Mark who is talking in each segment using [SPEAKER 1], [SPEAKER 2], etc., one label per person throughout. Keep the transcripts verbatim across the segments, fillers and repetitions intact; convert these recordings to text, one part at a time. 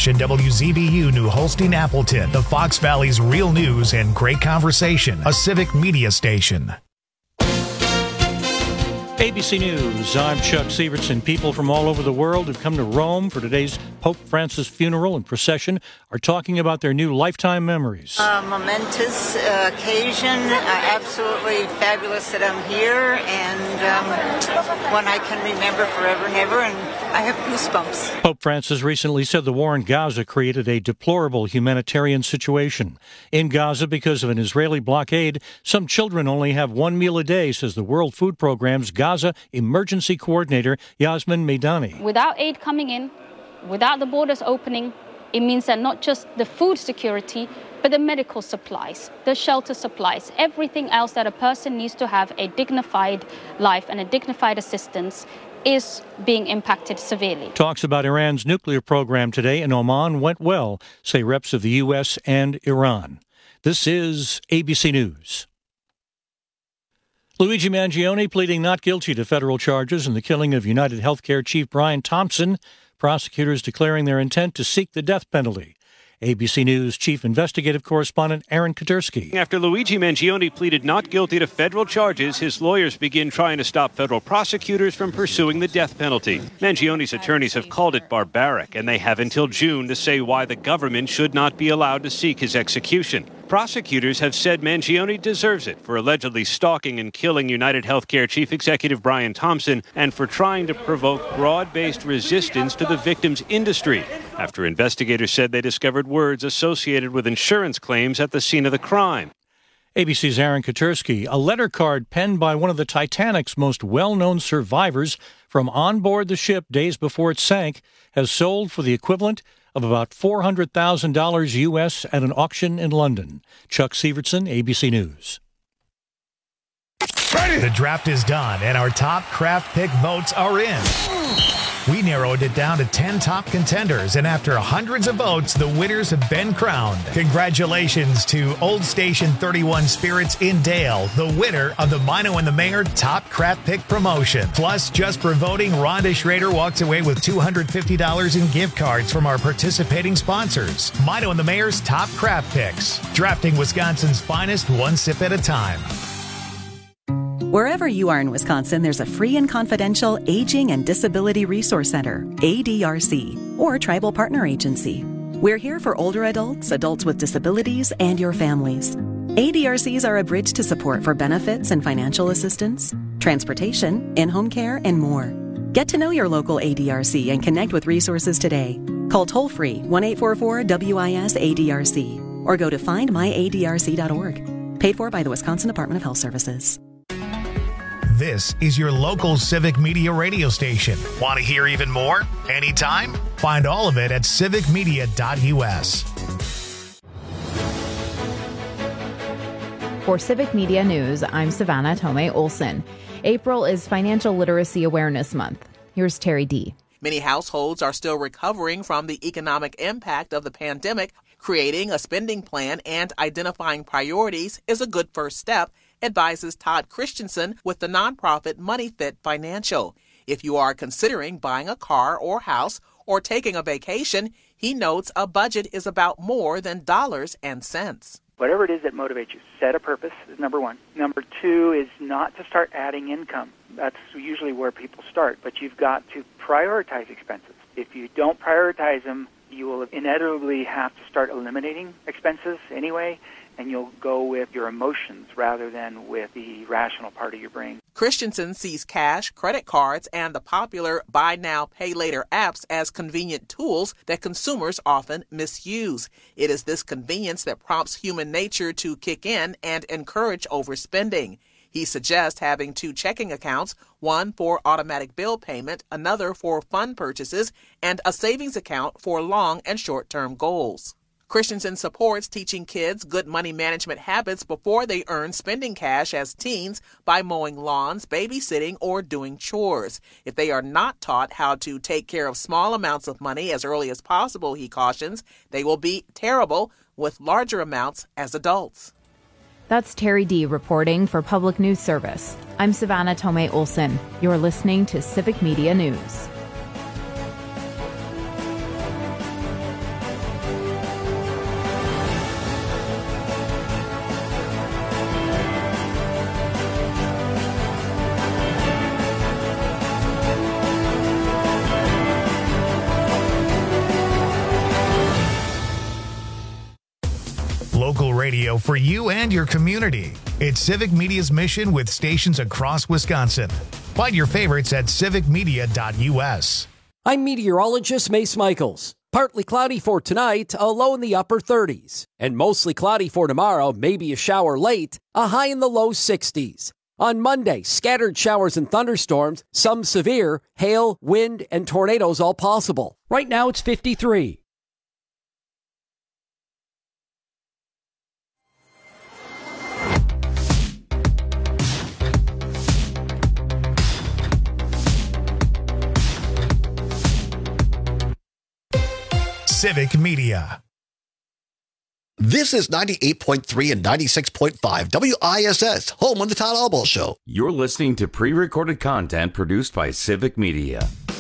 [SPEAKER 1] Station W Z B U New Holstein Appleton, the Fox Valley's real news and great conversation, a civic media station.
[SPEAKER 2] A B C News, I'm Chuck Sievertson. People from all over the world who've come to Rome for today's Pope Francis funeral and procession are talking about their new lifetime memories.
[SPEAKER 3] A momentous uh, occasion, uh, absolutely fabulous that I'm here, and um, one I can remember forever and ever, and I have goosebumps.
[SPEAKER 2] Pope Francis recently said the war in Gaza created a deplorable humanitarian situation. In Gaza, because of an Israeli blockade, some children only have one meal a day, says the World Food Programme's Gaza Emergency Coordinator Yasmin Meidani.
[SPEAKER 4] Without aid coming in, without the borders opening, it means that not just the food security, but the medical supplies, the shelter supplies, everything else that a person needs to have a dignified life and a dignified assistance is being impacted severely. Talks about Iran's nuclear program today in Oman went well, say reps of the U S and Iran. This is A B C News. Luigi Mangione pleading not guilty to federal charges in the killing of United Healthcare chief Brian Thompson. Prosecutors declaring their intent to seek the death penalty. A B C News chief investigative correspondent Aaron Katersky.
[SPEAKER 5] After Luigi Mangione pleaded not guilty to federal charges, his lawyers begin trying to stop federal prosecutors from pursuing the death penalty. Mangione's attorneys have called it barbaric, and they have until June to say why the government should not be allowed to seek his execution. Prosecutors have said Mangione deserves it for allegedly stalking and killing United Healthcare chief executive Brian Thompson and for trying to provoke broad-based resistance to the victim's industry after investigators said they discovered words associated with insurance claims at the scene of the crime.
[SPEAKER 2] A B C's Aaron Katersky, a letter card penned by one of the Titanic's most well-known survivors from on board the ship days before it sank, has sold for the equivalent of about four hundred thousand dollars U S at an auction in London. Chuck Sievertson, A B C News.
[SPEAKER 1] The draft is done, and our top craft pick votes are in. We narrowed it down to ten top contenders, and after hundreds of votes, the winners have been crowned. Congratulations to Old Station thirty-one Spirits in Dale, the winner of the Mino and the Mayor Top Craft Pick promotion. Plus, just for voting, Rhonda Schrader walks away with two hundred fifty dollars in gift cards from our participating sponsors. Mino and the Mayor's Top Craft Picks, drafting Wisconsin's finest one sip at a time.
[SPEAKER 6] Wherever you are in Wisconsin, there's a free and confidential Aging and Disability Resource Center, A D R C, or Tribal Partner Agency. We're here for older adults, adults with disabilities, and your families. A D R Cs are a bridge to support for benefits and financial assistance, transportation, in-home care, and more. Get to know your local A D R C and connect with resources today. Call toll-free one eight four four W I S A D R C or go to find my A D R C dot org. Paid for by the Wisconsin Department of Health Services.
[SPEAKER 1] This is your local civic media radio station. Want to hear even more? Anytime? Find all of it at civic media dot U S.
[SPEAKER 7] For Civic Media News, I'm Savannah Tomei Olson. April is Financial Literacy Awareness Month. Here's Terry D.
[SPEAKER 8] Many households are still recovering from the economic impact of the pandemic. Creating a spending plan and identifying priorities is a good first step, advises Todd Christensen with the nonprofit MoneyFit Financial. If you are considering buying a car or house or taking a vacation, he notes a budget is about more than dollars and cents.
[SPEAKER 9] Whatever it is that motivates you, set a purpose is number one. Number two is not to start adding income. That's usually where people start, but you've got to prioritize expenses. If you don't prioritize them, you will inevitably have to start eliminating expenses anyway, and you'll go with your emotions rather than with the rational part of your brain.
[SPEAKER 8] Christensen sees cash, credit cards, and the popular buy now, pay later apps as convenient tools that consumers often misuse. It is this convenience that prompts human nature to kick in and encourage overspending. He suggests having two checking accounts, one for automatic bill payment, another for fund purchases, and a savings account for long and short-term goals. Christensen supports teaching kids good money management habits before they earn spending cash as teens by mowing lawns, babysitting, or doing chores. If they are not taught how to take care of small amounts of money as early as possible, he cautions, they will be terrible with larger amounts as adults.
[SPEAKER 7] That's Terry D. reporting for Public News Service. I'm Savannah Tomei Olson. You're listening to Civic Media News.
[SPEAKER 1] local radio for you and your community. It's Civic Media's mission with stations across Wisconsin. Find your favorites at civic media dot u s.
[SPEAKER 10] I'm meteorologist Mace Michaels. Partly cloudy for tonight, a low in the upper thirties. And mostly cloudy for tomorrow, maybe a shower late, a high in the low sixties. On Monday, scattered showers and thunderstorms, some severe, hail, wind, and tornadoes all possible. Right now it's fifty-three.
[SPEAKER 1] Civic Media.
[SPEAKER 11] This is ninety-eight point three and ninety-six point five W I S S, home on the Todd Albaugh Show.
[SPEAKER 12] You're listening to pre-recorded content produced by Civic Media.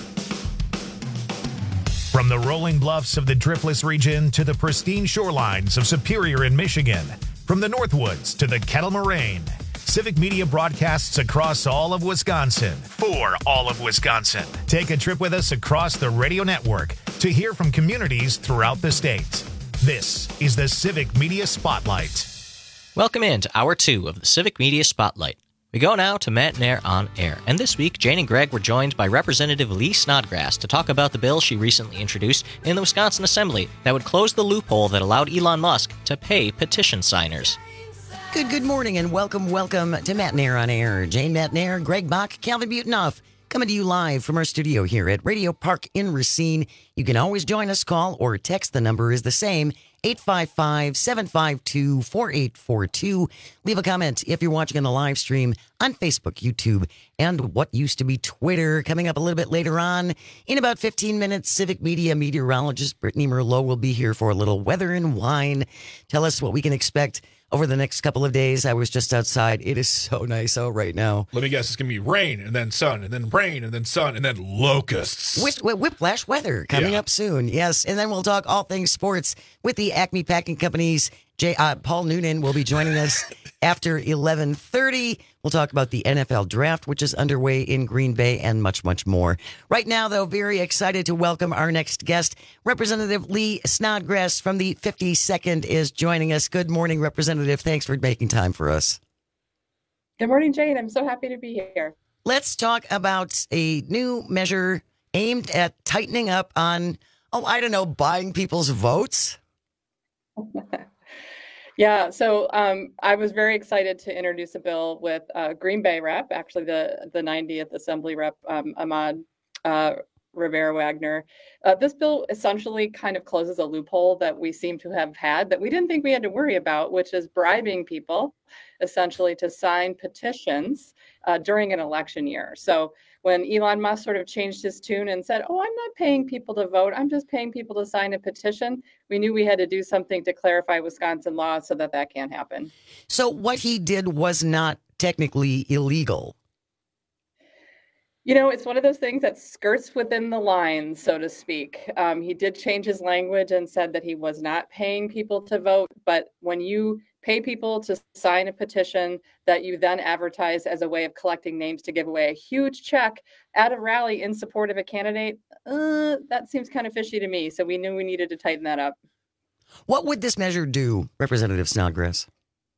[SPEAKER 1] From the rolling bluffs of the Driftless region to the pristine shorelines of Superior in Michigan, from the Northwoods to the Kettle Moraine, Civic Media broadcasts across all of Wisconsin for all of Wisconsin. Take a trip with us across the radio network to hear from communities throughout the state. This is the Civic Media Spotlight.
[SPEAKER 13] Welcome in to Hour two of the Civic Media Spotlight. We go now to Matt Nair on Air, and this week Jane and Greg were joined by Representative Lee Snodgrass to talk about the bill she recently introduced in the Wisconsin Assembly that would close the loophole that allowed Elon Musk to pay petition signers.
[SPEAKER 14] Good, good morning, and welcome, welcome to Matt Nair on Air. Jane Matt Nair, Greg Bach, Calvin Butenhoff, coming to you live from our studio here at Radio Park in Racine. You can always join us, call or text. The number is the same, eight five five, seven five two, four eight four two. Leave a comment if you're watching on the live stream on Facebook, YouTube, and what used to be Twitter. Coming up a little bit later on, in about fifteen minutes, Civic Media meteorologist Brittany Merlot will be here for a little weather and wine. Tell us what we can expect over the next couple of days. I was just outside. It is so nice out right now.
[SPEAKER 15] Let me guess, it's going to be rain and then sun and then rain and then sun and then locusts.
[SPEAKER 14] Whip, whip, whiplash weather coming
[SPEAKER 15] Yeah.
[SPEAKER 14] up soon. Yes. And then we'll talk all things sports with the Acme Packing Company's J, uh, Paul Noonan will be joining us after eleven thirty. We'll talk about the N F L draft, which is underway in Green Bay, and much, much more. Right now, though, very excited to welcome our next guest. Representative Lee Snodgrass from the fifty-second is joining us. Good morning, Representative. Thanks for making time for us.
[SPEAKER 16] Good morning, Jane. I'm so happy to be here.
[SPEAKER 14] Let's talk about a new measure aimed at tightening up on, oh, I don't know, buying people's votes.
[SPEAKER 16] Yeah, so um, I was very excited to introduce a bill with uh, Green Bay rep, actually the, the ninetieth Assembly rep, um, Ahmad uh, Rivera Wagner. Uh, this bill essentially kind of closes a loophole that we seem to have had that we didn't think we had to worry about, which is bribing people essentially to sign petitions uh, during an election year. So when Elon Musk sort of changed his tune and said, oh, I'm not paying people to vote, I'm just paying people to sign a petition, we knew we had to do something to clarify Wisconsin law so that that can't happen.
[SPEAKER 14] So what he did was not technically illegal.
[SPEAKER 16] You know, it's one of those things that skirts within the lines, so to speak. Um, he did change his language and said that he was not paying people to vote. But when you pay people to sign a petition that you then advertise as a way of collecting names to give away a huge check at a rally in support of a candidate, uh, that seems kind of fishy to me. So we knew we needed to tighten that up.
[SPEAKER 14] What would this measure do, Representative Snodgrass?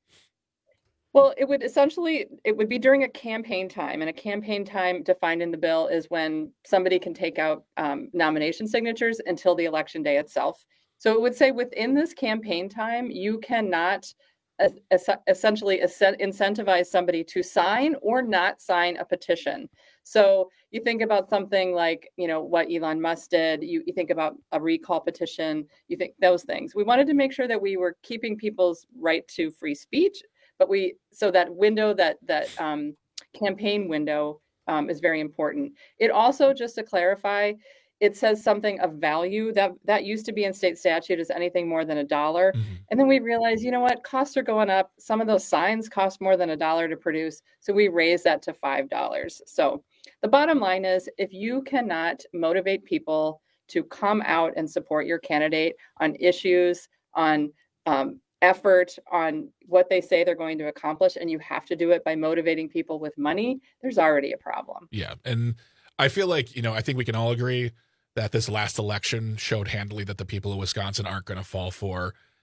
[SPEAKER 16] Well, it would essentially, it would be during a campaign time, and a campaign time defined in the bill is when somebody can take out um, nomination signatures until the election day itself. So it would say within this campaign time, you cannot uh, es- essentially es- incentivize somebody to sign or not sign a petition. So you think about something like, you know, what Elon Musk did, you, you think about a recall petition, you think those things. We wanted to make sure that we were keeping people's right to free speech, but we, so that window, that that um, campaign window um, is very important. It also, just to clarify, it says something of value that that used to be in state statute as anything more than a dollar. Mm-hmm. And then we realized, you know what, costs are going up. Some of those signs cost more than a dollar to produce. So we raised that to five dollars. So the bottom line is, if you cannot motivate people to come out and support your candidate on issues, on um, effort, on what they say they're going to accomplish, and you have to do it by motivating people with money, there's already a problem.
[SPEAKER 15] Yeah. And I feel like, you know, I think we can all agree that this last election showed handily that the people of Wisconsin aren't going to fall for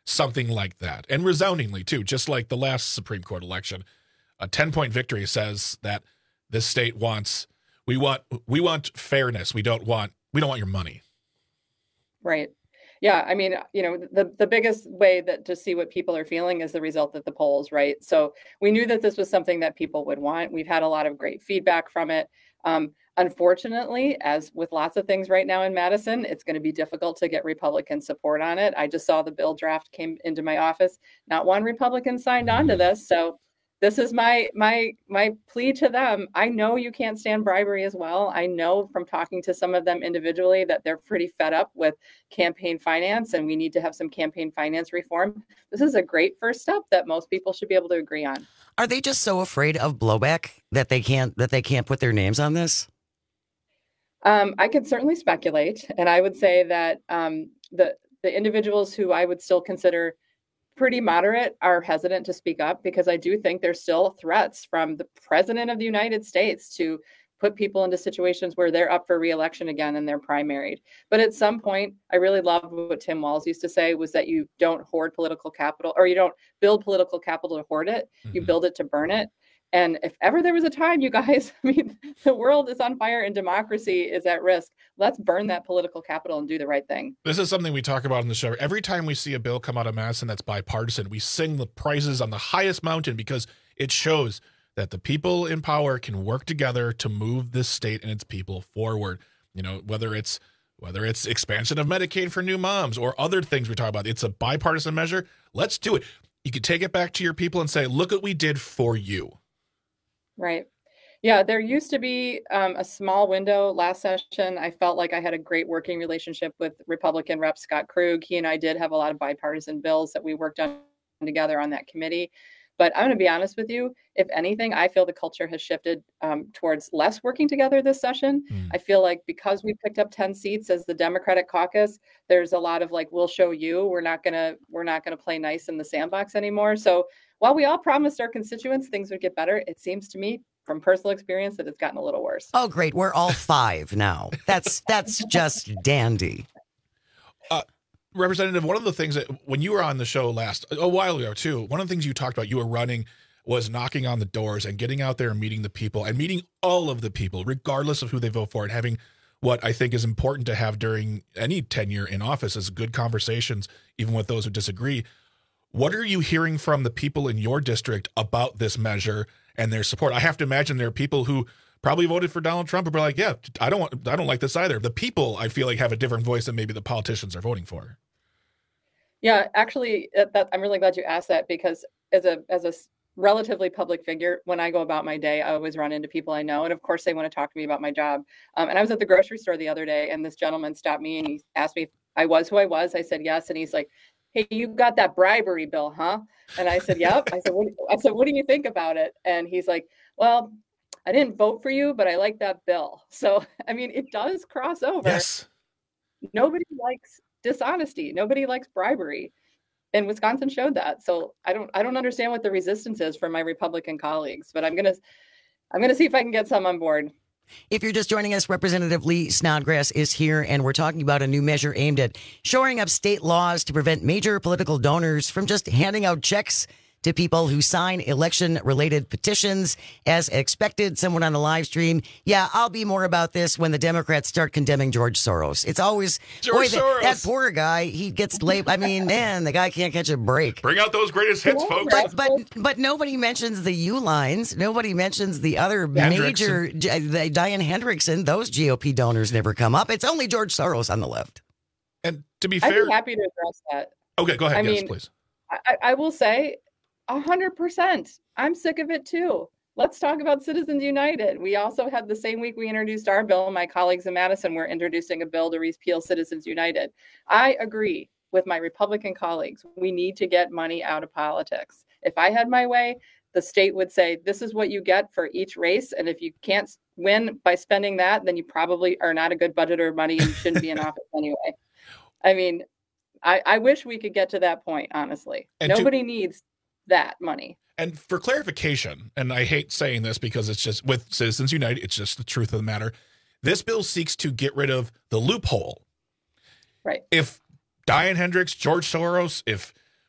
[SPEAKER 15] something like that. And resoundingly, too, just like the last Supreme Court election. A ten-point victory says that this state wants we want we want fairness. We don't want we don't want your money.
[SPEAKER 16] Right. Yeah. I mean, you know, the, the biggest way that to see what people are feeling is the result of the polls, right? So we knew that this was something that people would want. We've had a lot of great feedback from it. Um, unfortunately, as with lots of things right now in Madison, it's going to be difficult to get Republican support on it. I just saw the bill draft came into my office. Not one Republican signed on to this. So this is my my my plea to them. I know you can't stand bribery as well. I know from talking to some of them individually that they're pretty fed up with campaign finance, and we need to have some campaign finance reform. This is a great first step that most people should be able to agree on.
[SPEAKER 14] Are they just so afraid of blowback that they can't that they can't put their names on this?
[SPEAKER 16] Um, I could certainly speculate, and I would say that um, the the individuals who I would still consider pretty moderate are hesitant to speak up, because I do think there's still threats from the president of the United States to put people into situations where they're up for re-election again and they're primaried. But at some point, I really love what Tim Walz used to say, was that you don't hoard political capital, or you don't build political capital to hoard it. Mm-hmm. You build it to burn it. And if ever there was a time, you guys, I mean, the world is on fire and democracy is at risk. Let's burn that political capital and do the right thing.
[SPEAKER 15] This is something we talk about in the show. Every time we see a bill come out of Madison that's bipartisan, we sing the praises on the highest mountain, because it shows that the people in power can work together to move this state and its people forward. You know, whether it's whether it's expansion of Medicaid for new moms or other things we talk about. It's a bipartisan measure. Let's do it. You can take it back to your people and say, look what we did for you.
[SPEAKER 16] Right. Yeah, there used to be um, a small window last session. I felt like I had a great working relationship with Republican Rep Scott Krug. He and I did have a lot of bipartisan bills that we worked on together on that committee. But I'm going to be honest with you, if anything, I feel the culture has shifted um, towards less working together this session. Mm. I feel like because we picked up ten seats as the Democratic caucus, there's a lot of like, we'll show you, we're not going to, we're not going to play nice in the sandbox anymore. So while we all promised our constituents things would get better, it seems to me from personal experience that it's gotten a little worse.
[SPEAKER 14] Oh, great. We're all five now. That's, that's just dandy.
[SPEAKER 15] Uh, Representative, one of the things that when you were on the show last, a while ago too, one of the things you talked about, you were running, was knocking on the doors and getting out there and meeting the people and meeting all of the people, regardless of who they vote for, and having what I think is important to have during any tenure in office is good conversations, even with those who disagree. What are you hearing from the people in your district about this measure and their support? I have to imagine there are people who probably voted for Donald Trump and were like, yeah, I don't want, I don't like this either. The people, I feel like, have a different voice than maybe the politicians are voting for.
[SPEAKER 16] Yeah, actually, that, I'm really glad you asked that, because as a as a relatively public figure, when I go about my day, I always run into people I know. And of course, they want to talk to me about my job. Um, and I was at the grocery store the other day, and this gentleman stopped me and he asked me if I was who I was. I said, yes. And he's like, hey, you got that bribery bill, huh? And I said, yep. I said, what, I said, what do you think about it? And he's like, well, I didn't vote for you, but I like that bill. So, I mean, it does cross over.
[SPEAKER 15] Yes.
[SPEAKER 16] Nobody likes dishonesty. Nobody likes bribery. And Wisconsin showed that. So I don't I don't understand what the resistance is from my Republican colleagues, but I'm gonna I'm gonna see if I can get some on board.
[SPEAKER 14] If you're just joining us, Representative Lee Snodgrass is here, and we're talking about a new measure aimed at shoring up state laws to prevent major political donors from just handing out checks to people who sign election-related petitions. As expected, someone on the live stream, yeah, I'll be more about this when the Democrats start condemning George Soros. It's always,
[SPEAKER 15] George
[SPEAKER 14] boy,
[SPEAKER 15] Soros.
[SPEAKER 14] That, that poor guy, he gets labeled. I mean, man, the guy can't catch a break.
[SPEAKER 15] Bring out those greatest hits, folks.
[SPEAKER 14] But, but but nobody mentions the U lines. Nobody mentions the other major, the Diane Hendrickson. Those G O P donors never come up. It's only George Soros on the left.
[SPEAKER 15] And to be fair,
[SPEAKER 16] I'd be happy to address that.
[SPEAKER 15] Okay, go ahead.
[SPEAKER 16] I
[SPEAKER 15] yes,
[SPEAKER 16] mean,
[SPEAKER 15] please.
[SPEAKER 16] I, I will say, A hundred percent. I'm sick of it too. Let's talk about Citizens United. We also had the same week we introduced our bill. My colleagues in Madison were introducing a bill to repeal Citizens United. I agree with my Republican colleagues. We need to get money out of politics. If I had my way, the state would say, this is what you get for each race. And if you can't win by spending that, then you probably are not a good budgeter of money and shouldn't be in office anyway. I mean, I, I wish we could get to that point, honestly.
[SPEAKER 15] And
[SPEAKER 16] Nobody
[SPEAKER 15] to-
[SPEAKER 16] needs that money.
[SPEAKER 15] And for clarification, and I hate saying this because it's just with Citizens United, it's just the truth of the matter. This bill seeks to get rid of the loophole.
[SPEAKER 16] Right.
[SPEAKER 15] If Diane Hendricks, George Soros, if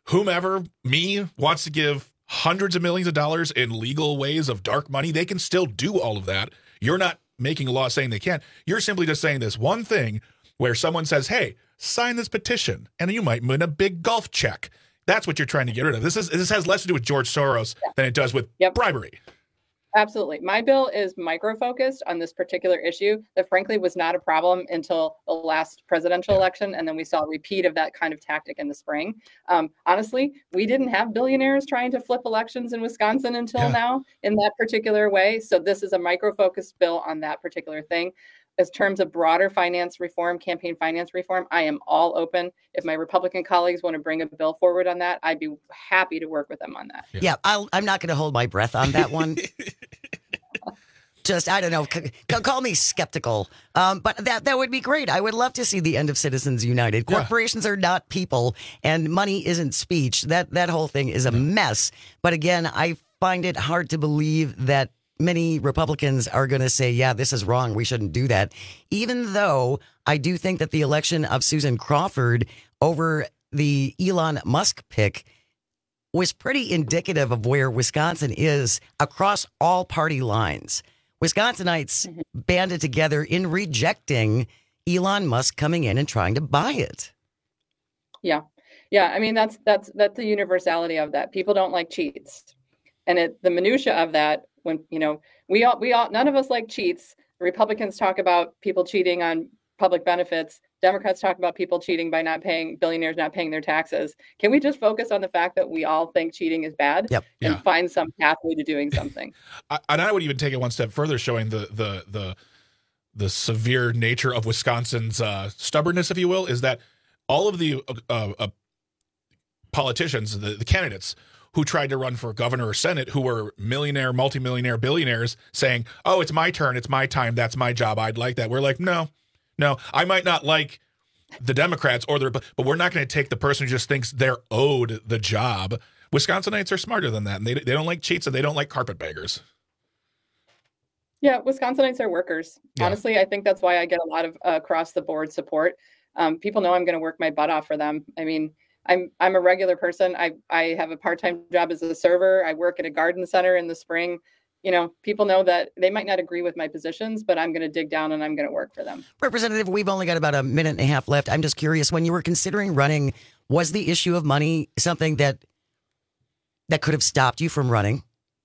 [SPEAKER 15] whomever, me, wants to give hundreds of millions of dollars in legal ways of dark money, they can still do all of that. You're not making a law saying they can't. You're simply just saying this one thing where someone says, hey, sign this petition, and you might win a big golf check. That's what you're trying to get rid of. This is this has less to do with George Soros yeah. than it does with yep. bribery.
[SPEAKER 16] Absolutely. My bill is micro-focused on this particular issue that frankly was not a problem until the last presidential yeah. election. And then we saw a repeat of that kind of tactic in the spring. Um, honestly, we didn't have billionaires trying to flip elections in Wisconsin until yeah. now in that particular way. So this is a micro-focused bill on that particular thing. As terms of broader finance reform, campaign finance reform, I am all open. If my Republican colleagues want to bring a bill forward on that, I'd be happy to work with them on that.
[SPEAKER 14] Yeah, yeah I'll, I'm not going to hold my breath on that one. Just, I don't know, c- call me skeptical. Um, but that that would be great. I would love to see the end of Citizens United. Corporations yeah. are not people, and money isn't speech. That, that whole thing is a mess. But again, I find it hard to believe that many Republicans are going to say, yeah, this is wrong. We shouldn't do that. Even though I do think that the election of Susan Crawford over the Elon Musk pick was pretty indicative of where Wisconsin is across all party lines. Wisconsinites mm-hmm. banded together in rejecting Elon Musk coming in and trying to buy it.
[SPEAKER 16] Yeah. Yeah. I mean, that's that's that's the universality of that. People don't like cheats. And it, the minutia of that, when, you know, we all, we all, none of us like cheats. Republicans talk about people cheating on public benefits. Democrats talk about people cheating by not paying, billionaires not paying their taxes. Can we just focus on the fact that we all think cheating is bad
[SPEAKER 14] yep.
[SPEAKER 16] and
[SPEAKER 15] yeah.
[SPEAKER 16] find some pathway to doing something?
[SPEAKER 15] I, and I would even take it one step further, showing the, the, the, the severe nature of Wisconsin's uh, stubbornness, if you will, is that all of the uh, uh, politicians, the, the candidates, who tried to run for governor or senate, who were millionaire, multimillionaire, billionaires, saying, oh, it's my turn, it's my time, that's my job, I'd like that. We're like, no, no, I might not like the Democrats, or the, but we're not going to take the person who just thinks they're owed the job. Wisconsinites are smarter than that, and they, they don't like cheats, and they don't like carpetbaggers.
[SPEAKER 16] Yeah, Wisconsinites are workers. Yeah. Honestly, I think that's why I get a lot of uh, across-the-board support. Um, people know I'm going to work my butt off for them. I mean, I'm I'm a regular person. I I have a part-time job as a server. I work at a garden center in the spring. You know, people know that they might not agree with my positions, but I'm going to dig down and I'm going to work for them.
[SPEAKER 14] Representative, we've only got about a minute and a half left. I'm just curious, when you were considering running, was the issue of money something that that could have stopped you from running?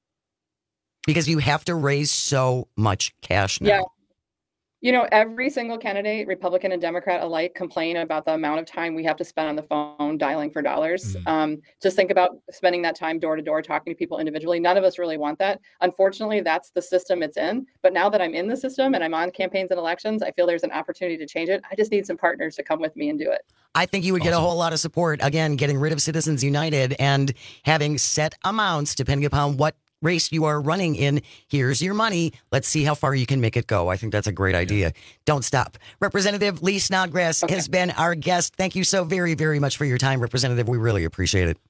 [SPEAKER 14] Because you have to raise so much cash now.
[SPEAKER 16] Yeah. You know, every single candidate, Republican and Democrat alike, complain about the amount of time we have to spend on the phone dialing for dollars. Mm-hmm. Um, just think about spending that time door to door, talking to people individually. None of us really want that. Unfortunately, that's the system it's in. But now that I'm in the system and I'm on campaigns and elections, I feel there's an opportunity to change it. I just need some partners to come with me and do it.
[SPEAKER 14] I think you would awesome. get a whole lot of support, again, getting rid of Citizens United and having set amounts depending upon what race you are running in. Here's your money. Let's see how far you can make it go. I think that's a great idea. Yeah. Don't stop. Representative Lee Snodgrass okay. has been our guest. Thank you so very, very much for your time, Representative. We really appreciate it.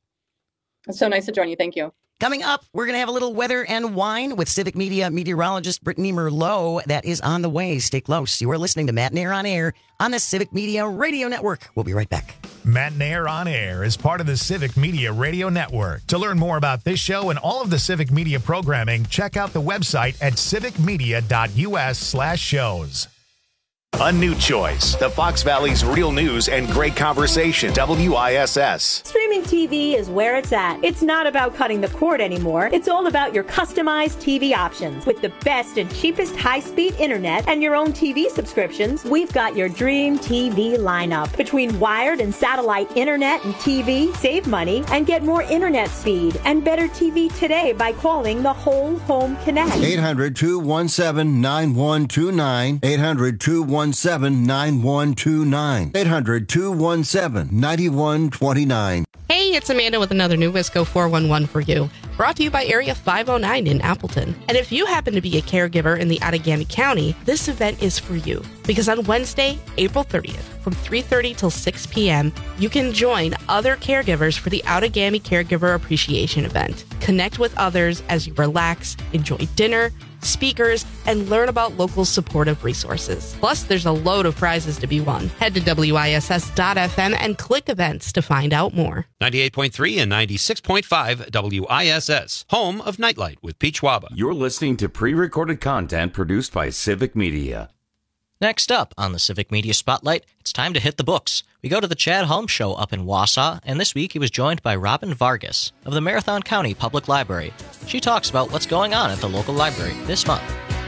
[SPEAKER 16] It's so nice to join you. Thank you.
[SPEAKER 14] Coming up, we're going to have a little weather and wine with Civic Media meteorologist Brittany Merlot. That is on the way. Stay close. You are listening to Matt Nair on Air on the Civic Media Radio Network. We'll be right back.
[SPEAKER 1] Matt Nair on Air is part of the Civic Media Radio Network. To learn more about this show and all of the Civic Media programming, check out the website at civicmedia.us slash shows.
[SPEAKER 17] A new choice. The Fox Valley's real news and great conversation. W I S S.
[SPEAKER 18] Streaming T V is where it's at. It's not about cutting the cord anymore. It's all about your customized T V options. With the best and cheapest high-speed internet and your own T V subscriptions, we've got your dream T V lineup. Between wired and satellite internet and T V, save money and get more internet speed and better T V today by calling the Whole Home Connect.
[SPEAKER 19] eight hundred, two one seven, nine one two nine. eight hundred, two one seven, nine one two nine. eight hundred, two one seven, nine one two nine.
[SPEAKER 20] Hey, it's Amanda with another new Wisco four one one for you. Brought to you by Area five oh nine in Appleton. And if you happen to be a caregiver in the Outagamie County, this event is for you. Because on Wednesday, April thirtieth, from three thirty till six p.m., you can join other caregivers for the Outagamie Caregiver Appreciation Event. Connect with others as you relax, enjoy dinner, speakers, and learn about local supportive resources. Plus, there's a load of prizes to be won. Head to W I S S dot F M and click events to find out more.
[SPEAKER 21] ninety-eight point three and ninety-six point five W I S S, home of Nightlight with Peach Waba.
[SPEAKER 12] You're listening to pre-recorded content produced by Civic Media.
[SPEAKER 13] Next up on the Civic Media Spotlight, it's time to hit the books. We go to the Chad Holmes Show up in Wausau, and this week he was joined by Robin Vargas of the Marathon County Public Library. She talks about what's going on at the local library this month.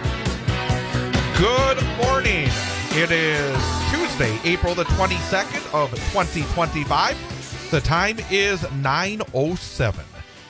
[SPEAKER 22] Good morning. It is Tuesday, April the twenty-second of twenty twenty-five. The time is nine oh seven.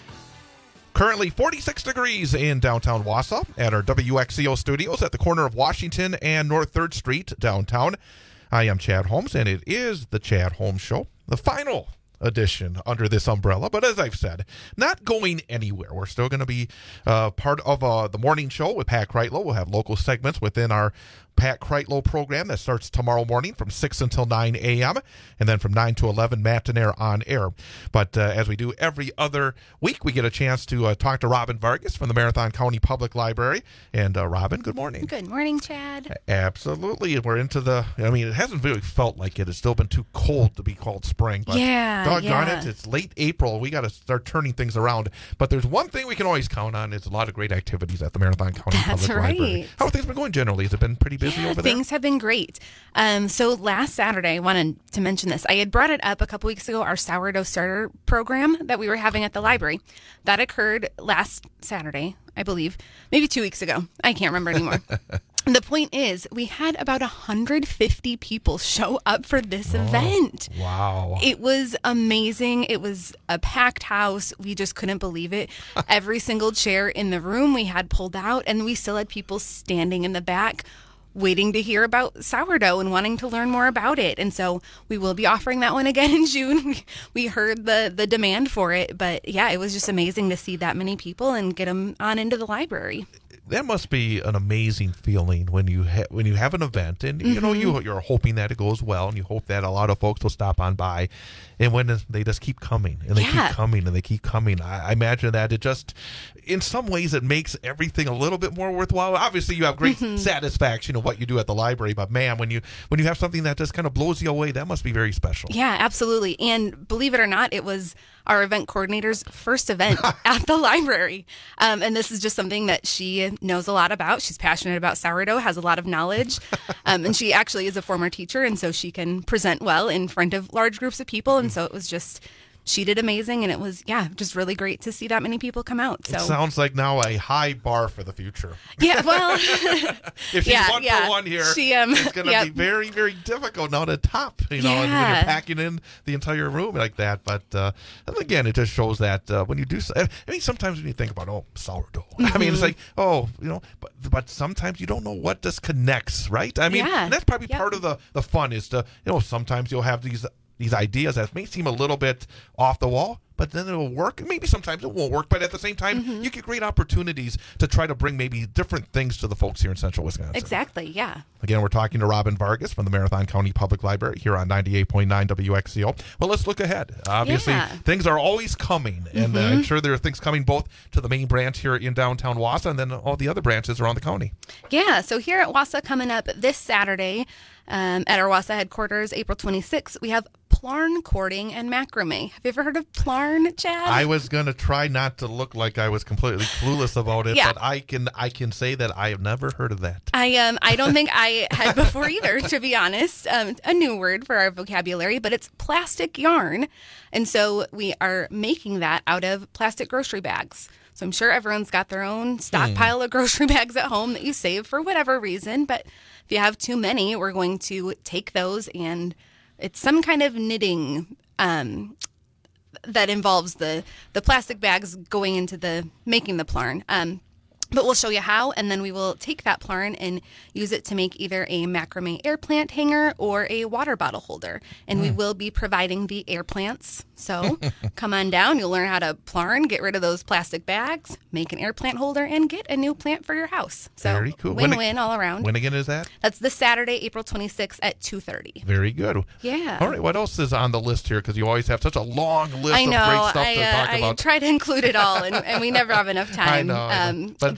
[SPEAKER 22] Currently forty-six degrees in downtown Wausau at our W X C O studios at the corner of Washington and North third Street downtown. I am Chad Holmes, and it is the Chad Holmes Show, the final edition under this umbrella. But as I've said, not going anywhere. We're still going to be uh, part of uh, the morning show with Pat Kreitlow. We'll have local segments within our Pat Kreitlow program that starts tomorrow morning from six until nine a.m. and then from nine to eleven, Matt and Air on air. But uh, as we do every other week, we get a chance to uh, talk to Robin Vargas from the Marathon County Public Library. And uh, Robin, good morning.
[SPEAKER 23] Good morning, Chad.
[SPEAKER 22] Absolutely. We're into the, I mean, it hasn't really felt like it. It's still been too cold to be called spring. But
[SPEAKER 23] yeah,
[SPEAKER 22] doggone
[SPEAKER 23] yeah.
[SPEAKER 22] it, it's late April. We got to start turning things around. But there's one thing we can always count on. It's a lot of great activities at the Marathon County
[SPEAKER 23] That's
[SPEAKER 22] Public
[SPEAKER 23] right.
[SPEAKER 22] Library. How have things been going generally? Has it been pretty busy
[SPEAKER 23] Yeah,
[SPEAKER 22] over there?
[SPEAKER 23] things have been great. Um, so last Saturday, I wanted to mention this. I had brought it up a couple weeks ago, our sourdough starter program that we were having at the library. That occurred last Saturday, I believe, maybe two weeks ago. I can't remember anymore. The point is, we had about one hundred fifty people show up for this oh, event.
[SPEAKER 22] Wow.
[SPEAKER 23] It was amazing. It was a packed house. We just couldn't believe it. Every single chair in the room we had pulled out, and we still had people standing in the back waiting to hear about sourdough and wanting to learn more about it. And so we will be offering that one again in June. We heard the the demand for it, but yeah, it was just amazing to see that many people and get them on into the library.
[SPEAKER 22] That must be an amazing feeling when you ha- when you have an event, and you know you you're hoping that it goes well, and you hope that a lot of folks will stop on by, and when they just keep coming and they
[SPEAKER 23] yeah.
[SPEAKER 22] keep coming and they keep coming. I, I imagine that it just, in some ways, it makes everything a little bit more worthwhile. Obviously, you have great mm-hmm. satisfaction of what you do at the library, but man, when you when you have something that just kind of blows you away, that must be very special.
[SPEAKER 23] Yeah, absolutely. And believe it or not, it was our event coordinator's first event at the library. Um, and this is just something that she knows a lot about. She's passionate about sourdough, has a lot of knowledge. Um, and she actually is a former teacher, and so she can present well in front of large groups of people. And so it was just, she did amazing. And it was, yeah, just really great to see that many people come out. So
[SPEAKER 22] it sounds like now a high bar for the future.
[SPEAKER 23] Yeah, well.
[SPEAKER 22] if she's
[SPEAKER 23] yeah,
[SPEAKER 22] one
[SPEAKER 23] yeah.
[SPEAKER 22] for one here,
[SPEAKER 23] she, um,
[SPEAKER 22] it's going to
[SPEAKER 23] yep.
[SPEAKER 22] be very, very difficult now to top, you know,
[SPEAKER 23] yeah.
[SPEAKER 22] and when you're packing in the entire room like that. But uh, and again, it just shows that uh, when you do, I mean, sometimes when you think about, oh, sourdough, mm-hmm. I mean, it's like, oh, you know, but but sometimes you don't know what this connects, right? I mean,
[SPEAKER 23] yeah.
[SPEAKER 22] and that's probably
[SPEAKER 23] yep.
[SPEAKER 22] part of the, the fun is to, you know, sometimes you'll have these these ideas that may seem a little bit off the wall, but then it'll work. Maybe sometimes it won't work, but at the same time, mm-hmm. you get great opportunities to try to bring maybe different things to the folks here in Central Wisconsin.
[SPEAKER 23] Exactly, yeah.
[SPEAKER 22] Again, we're talking to Robin Vargas from the Marathon County Public Library here on ninety-eight point nine W X C O. Well, let's look ahead. Obviously,
[SPEAKER 23] yeah.
[SPEAKER 22] things are always coming, and
[SPEAKER 23] mm-hmm.
[SPEAKER 22] uh, I'm sure there are things coming both to the main branch here in downtown Wausau and then all the other branches around the county.
[SPEAKER 23] Yeah, so here at Wausau coming up this Saturday um, at our Wausau headquarters, April twenty-sixth, we have Plarn cording and macrame. Have you ever heard of Plarn, Chad?
[SPEAKER 22] I was going to try not to look like I was completely clueless about it,
[SPEAKER 23] yeah.
[SPEAKER 22] but I can I can say that I have never heard of that.
[SPEAKER 23] I um I don't think I had before either, to be honest. Um, it's a new word for our vocabulary, but it's plastic yarn. And so we are making that out of plastic grocery bags. So I'm sure everyone's got their own stockpile hmm. of grocery bags at home that you save for whatever reason. But if you have too many, we're going to take those, and it's some kind of knitting um, that involves the, the plastic bags going into the making the plarn. Um, but we'll show you how, and then we will take that plarn and use it to make either a macrame air plant hanger or a water bottle holder. And mm. we will be providing the air plants. So come on down. You'll learn how to plarn, get rid of those plastic bags, make an air plant holder, and get a new plant for your house. So
[SPEAKER 22] very cool.
[SPEAKER 23] Win-win
[SPEAKER 22] when,
[SPEAKER 23] all around.
[SPEAKER 22] When again is that?
[SPEAKER 23] That's this Saturday, April twenty-sixth at two thirty.
[SPEAKER 22] Very good.
[SPEAKER 23] Yeah.
[SPEAKER 22] All right. What else is on the list here? Because you always have such a long list
[SPEAKER 23] I know,
[SPEAKER 22] of great stuff
[SPEAKER 23] I,
[SPEAKER 22] to
[SPEAKER 23] uh,
[SPEAKER 22] talk
[SPEAKER 23] I
[SPEAKER 22] about.
[SPEAKER 23] I try to include it all, and, and we never have enough time.
[SPEAKER 22] I know. I know.
[SPEAKER 23] Um,
[SPEAKER 22] but, but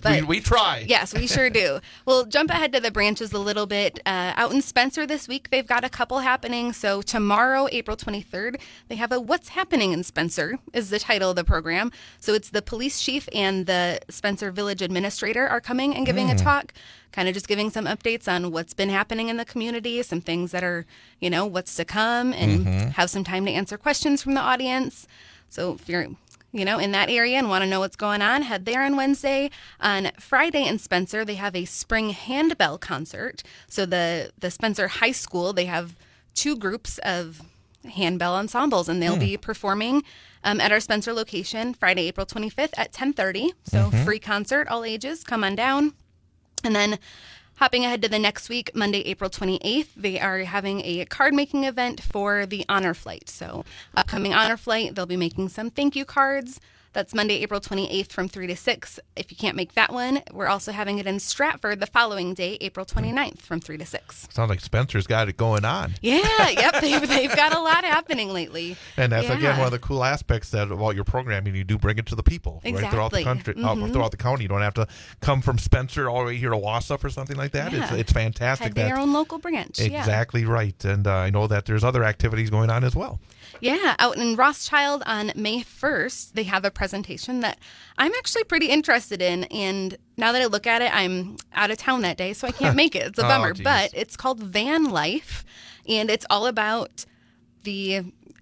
[SPEAKER 23] But
[SPEAKER 22] we, we try.
[SPEAKER 23] Yes, we sure do. We'll jump ahead to the branches a little bit. Uh, out in Spencer this week, they've got a couple happening. So tomorrow, April twenty-third, they have a What's Happening in Spencer is the title of the program. So it's the police chief and the Spencer Village Administrator are coming and giving mm. a talk, kind of just giving some updates on what's been happening in the community, some things that are, you know, what's to come, and mm-hmm. have some time to answer questions from the audience. So if you're, you know, in that area and want to know what's going on, head there on Wednesday. On Friday in Spencer, they have a spring handbell concert. So the, the Spencer High School, they have two groups of handbell ensembles, and they'll mm. be performing um, at our Spencer location Friday, April twenty-fifth at ten thirty. So mm-hmm. free concert, all ages, come on down. And then hopping ahead to the next week, Monday, April twenty-eighth, they are having a card-making event for the Honor Flight. So upcoming Honor Flight, they'll be making some thank you cards. That's Monday, April twenty-eighth from three to six. If you can't make that one, we're also having it in Stratford the following day, April twenty-ninth from three to six.
[SPEAKER 22] Sounds like Spencer's got it going on.
[SPEAKER 23] Yeah, yep. They've, they've got a lot happening lately.
[SPEAKER 22] And that's,
[SPEAKER 23] yeah.
[SPEAKER 22] again, one of the cool aspects that about your programming. You do bring it to the people
[SPEAKER 23] exactly.
[SPEAKER 22] right throughout the country,
[SPEAKER 23] mm-hmm.
[SPEAKER 22] uh, throughout the county. You don't have to come from Spencer all the way here to Wausau or something like that.
[SPEAKER 23] Yeah.
[SPEAKER 22] It's, it's fantastic.
[SPEAKER 23] Head to your own local branch.
[SPEAKER 22] Exactly
[SPEAKER 23] yeah.
[SPEAKER 22] right. And uh, I know that there's other activities going on as well.
[SPEAKER 23] Yeah, out in Rothschild on May first, they have a presentation that I'm actually pretty interested in. And now that I look at it, I'm out of town that day, so I can't make it. It's a bummer.
[SPEAKER 22] Oh,
[SPEAKER 23] but it's called Van Life, and it's all about the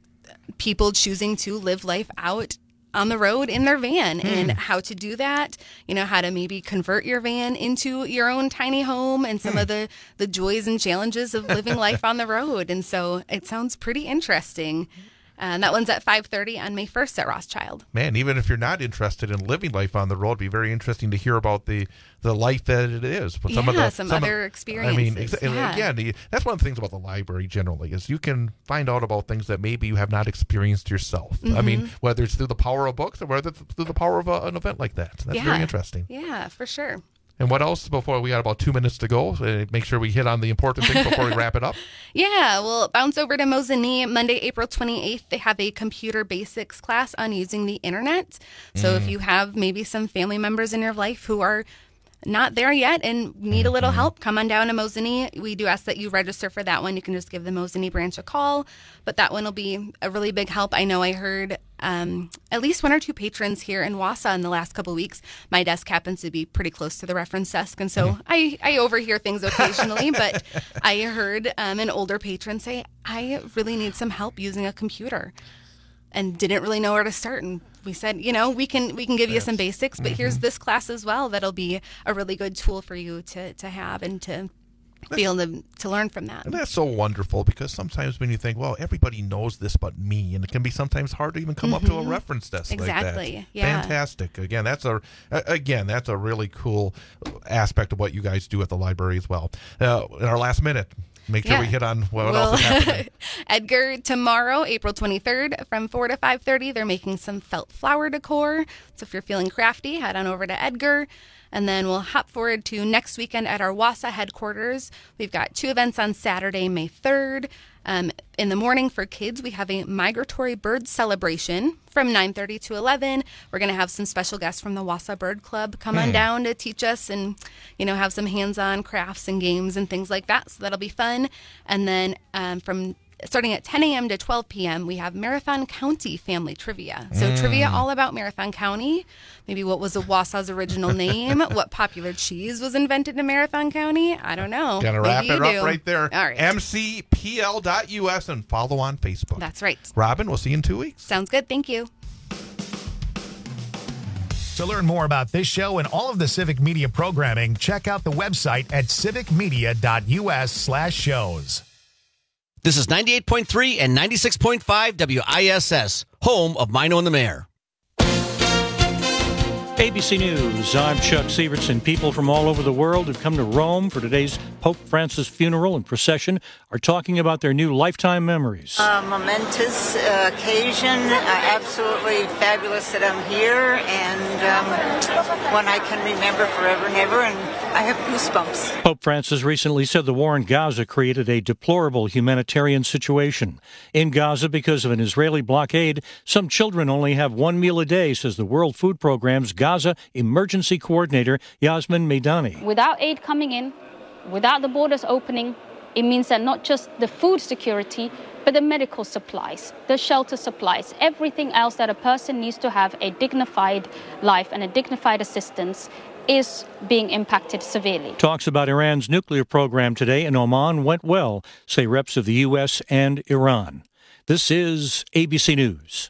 [SPEAKER 23] people choosing to live life out on the road in their van mm. and how to do that, you know, how to maybe convert your van into your own tiny home and some mm. of the, the joys and challenges of living life on the road. And so it sounds pretty interesting. And that one's at five thirty on May first at Rothschild.
[SPEAKER 22] Man, even if you're not interested in living life on the road, it'd be very interesting to hear about the, the life that it is. But some
[SPEAKER 23] yeah,
[SPEAKER 22] of the,
[SPEAKER 23] some,
[SPEAKER 22] some
[SPEAKER 23] other
[SPEAKER 22] of,
[SPEAKER 23] experiences.
[SPEAKER 22] I mean, ex-
[SPEAKER 23] yeah.
[SPEAKER 22] again, the, that's one of the things about the library generally is you can find out about things that maybe you have not experienced yourself. Mm-hmm. I mean, whether it's through the power of books or whether it's through the power of a, an event like that. That's
[SPEAKER 23] yeah.
[SPEAKER 22] very interesting.
[SPEAKER 23] Yeah, for sure.
[SPEAKER 22] And what else before we got about two minutes to go? Uh, make sure we hit on the important things before we wrap it up.
[SPEAKER 23] Yeah, we'll bounce over to Mosinee Monday, April twenty-eighth. They have a computer basics class on using the internet. So mm. if you have maybe some family members in your life who are not there yet and need a little help, come on down to Mosinee. We do ask that you register for that one. You can just give the Mosinee branch a call, but that one will be a really big help. I know I heard um, at least one or two patrons here in Wausau in the last couple of weeks. My desk happens to be pretty close to the reference desk, and so I, I overhear things occasionally, but I heard um, an older patron say, I really need some help using a computer, and didn't really know where to start. And we said, you know, we can we can give you
[SPEAKER 22] yes.
[SPEAKER 23] some basics, but mm-hmm. here's this class as well that'll be a really good tool for you to, to have and to be able to, to learn from that.
[SPEAKER 22] And that's so wonderful because sometimes when you think, well, everybody knows this but me, and it can be sometimes hard to even come
[SPEAKER 23] mm-hmm.
[SPEAKER 22] up to a reference desk
[SPEAKER 23] exactly.
[SPEAKER 22] like that.
[SPEAKER 23] Yeah.
[SPEAKER 22] Fantastic. Again, that's a again that's a really cool aspect of what you guys do at the library as well. Uh, in our last minute, make sure
[SPEAKER 23] yeah.
[SPEAKER 22] we hit on what
[SPEAKER 23] well,
[SPEAKER 22] else is happening.
[SPEAKER 23] Edgar, tomorrow, April twenty-third, from four to five thirty, they're making some felt flower decor. So if you're feeling crafty, head on over to Edgar. And then we'll hop forward to next weekend at our Wausau headquarters. We've got two events on Saturday, May third. Um, in the morning for kids, we have a migratory bird celebration from nine thirty to eleven. We're going to have some special guests from the Wausau Bird Club come on down to teach us and, you know, have some hands-on crafts and games and things like that. So that'll be fun. And then um, from starting at ten a.m. to twelve p.m., we have Marathon County Family Trivia. So mm. trivia all about Marathon County. Maybe what was the Wausau's original name? What popular cheese was invented in Marathon County? I don't know.
[SPEAKER 22] Gonna
[SPEAKER 23] Maybe
[SPEAKER 22] wrap it
[SPEAKER 23] do.
[SPEAKER 22] up right there.
[SPEAKER 23] All right.
[SPEAKER 22] M C P L dot U S and follow on Facebook.
[SPEAKER 23] That's right.
[SPEAKER 22] Robin, we'll see you in two weeks.
[SPEAKER 23] Sounds good. Thank you.
[SPEAKER 1] To learn more about this show and all of the Civic Media programming, check out the website at civicmedia.us slash shows.
[SPEAKER 3] This is ninety-eight point three and ninety-six point five W I S S, home of Mino and the Mayor.
[SPEAKER 2] A B C News, I'm Chuck Sievertson. People from all over the world who've come to Rome for today's Pope Francis funeral and procession are talking about their new lifetime memories.
[SPEAKER 4] A momentous uh, occasion, uh, absolutely fabulous that I'm here, and um, one I can remember forever and ever, and I have goosebumps.
[SPEAKER 2] Pope Francis recently said the war in Gaza created a deplorable humanitarian situation. In Gaza, because of an Israeli blockade, some children only have one meal a day, says the World Food Program's Gaza Emergency Coordinator Yasmin Meidani.
[SPEAKER 5] Without aid coming in, without the borders opening, it means that not just the food security, but the medical supplies, the shelter supplies, everything else that a person needs to have a dignified life and a dignified assistance is being impacted severely.
[SPEAKER 2] Talks about Iran's nuclear program today in Oman went well, say reps of the U S and Iran. This is A B C News.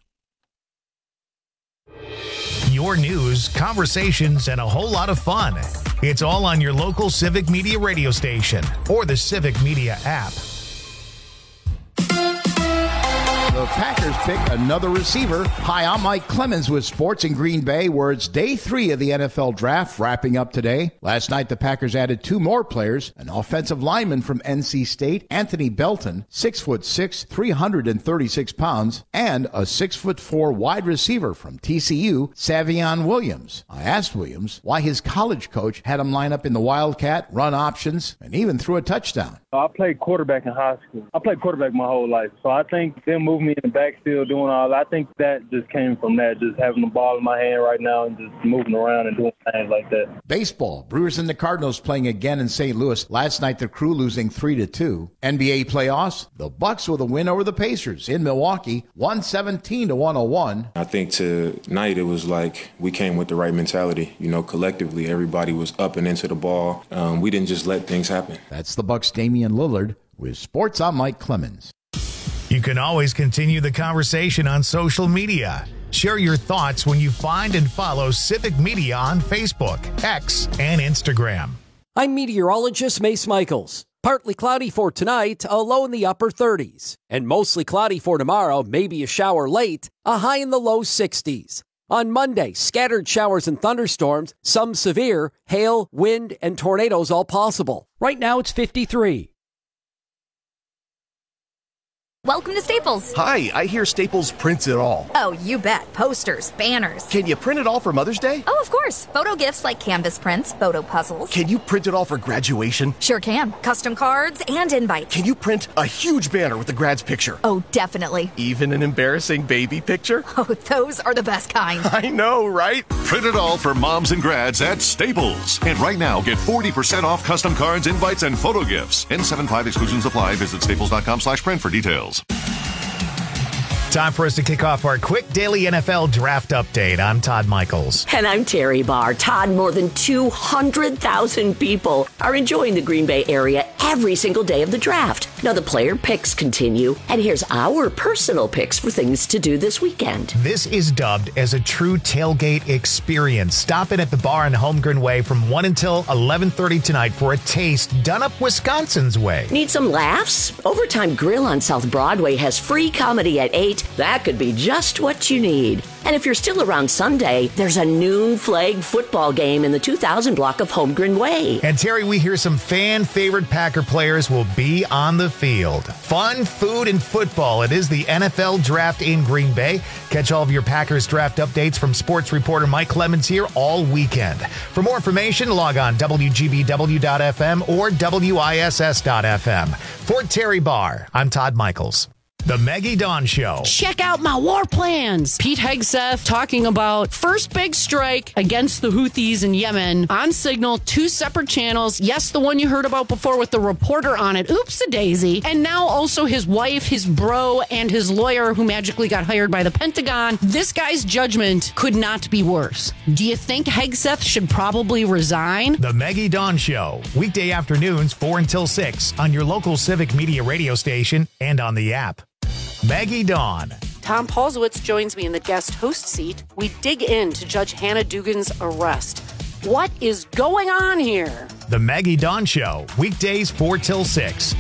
[SPEAKER 1] Your news, conversations, and a whole lot of fun. It's all on your local Civic Media radio station or the Civic Media app.
[SPEAKER 6] The Packers pick another receiver. Hi, I'm Mike Clemens with Sports in Green Bay, where it's day three of the N F L Draft wrapping up today. Last night, the Packers added two more players, an offensive lineman from N C State, Anthony Belton, six foot six, three hundred thirty-six pounds, and a six foot four wide receiver from T C U, Savion Williams. I asked Williams why his college coach had him line up in the Wildcat, run options, and even threw a touchdown.
[SPEAKER 9] I played quarterback in high school. I played quarterback my whole life, so I think them moving me in the backfield, doing all that, I think that just came from that, just having the ball in my hand right now and just moving around and doing things like that.
[SPEAKER 6] Baseball, Brewers and the Cardinals playing again in Saint Louis. Last night, the Crew losing three to two. N B A playoffs, the Bucks with a win over the Pacers in Milwaukee, one seventeen to one oh one.
[SPEAKER 24] I think tonight it was like we came with the right mentality. You know, collectively, everybody was up and into the ball. Um, we didn't just let things happen.
[SPEAKER 6] That's the Bucks' Damian Lillard. With Sports, I'm Mike Clemens.
[SPEAKER 1] You can always continue the conversation on social media. Share your thoughts when you find and follow Civic Media on Facebook, X, and Instagram.
[SPEAKER 10] I'm meteorologist Mace Michaels. Partly cloudy for tonight, a low in the upper thirties. And mostly cloudy for tomorrow, maybe a shower late, a high in the low sixties. On Monday, scattered showers and thunderstorms, some severe, hail, wind, and tornadoes all possible. Right now it's fifty-three.
[SPEAKER 25] Welcome to Staples.
[SPEAKER 26] Hi, I hear Staples prints it all.
[SPEAKER 25] Oh, you bet. Posters, banners.
[SPEAKER 26] Can you print it all for Mother's Day?
[SPEAKER 25] Oh, of course. Photo gifts like canvas prints, photo puzzles.
[SPEAKER 26] Can you print it all for graduation?
[SPEAKER 25] Sure can. Custom cards and invites.
[SPEAKER 26] Can you print a huge banner with the grad's picture?
[SPEAKER 25] Oh, definitely.
[SPEAKER 26] Even an embarrassing baby picture?
[SPEAKER 25] Oh, those are the best kind.
[SPEAKER 26] I know, right?
[SPEAKER 27] Print it all for moms and grads at Staples. And right now, get forty percent off custom cards, invites, and photo gifts. N seventy-five exclusions apply. Visit staples.com slash print for details.
[SPEAKER 1] Time for us to kick off our quick daily N F L draft update. I'm Todd Michaels.
[SPEAKER 28] And I'm Terry Barr. Todd, more than two hundred thousand people are enjoying the Green Bay area every single day of the draft. Now the player picks continue, and here's our personal picks for things to do this weekend.
[SPEAKER 1] This is dubbed as a true tailgate experience. Stop in at the bar on Holmgren Way from one until eleven thirty tonight for a taste done up Wisconsin's way.
[SPEAKER 28] Need some laughs? Overtime Grill on South Broadway has free comedy at eight. That could be just what you need. And if you're still around Sunday, there's a noon flag football game in the two thousand block of Holmgren Way.
[SPEAKER 1] And Terry, we hear some fan favorite Packer players will be on the field. Fun, food, and football. It is the N F L Draft in Green Bay. Catch all of your Packers draft updates from sports reporter Mike Clemens here all weekend. For more information, log on W G B W dot F M or W I S S dot F M. For Terry Barr, I'm Todd Michaels. The Maggie Dawn Show.
[SPEAKER 29] Check out my war plans. Pete Hegseth talking about first big strike against the Houthis in Yemen on Signal, two separate channels. Yes, the one you heard about before with the reporter on it. Oops-a-daisy. And now also his wife, his bro, and his lawyer who magically got hired by the Pentagon. This guy's judgment could not be worse. Do you think Hegseth should probably resign?
[SPEAKER 1] The Maggie Dawn Show. Weekday afternoons, four until six on your local Civic Media radio station and on the app. Maggie Dawn.
[SPEAKER 29] Tom Paulsowitz joins me in the guest host seat. We dig into Judge Hannah Dugan's arrest. What is going on here?
[SPEAKER 1] The Maggie Dawn Show. Weekdays four till six.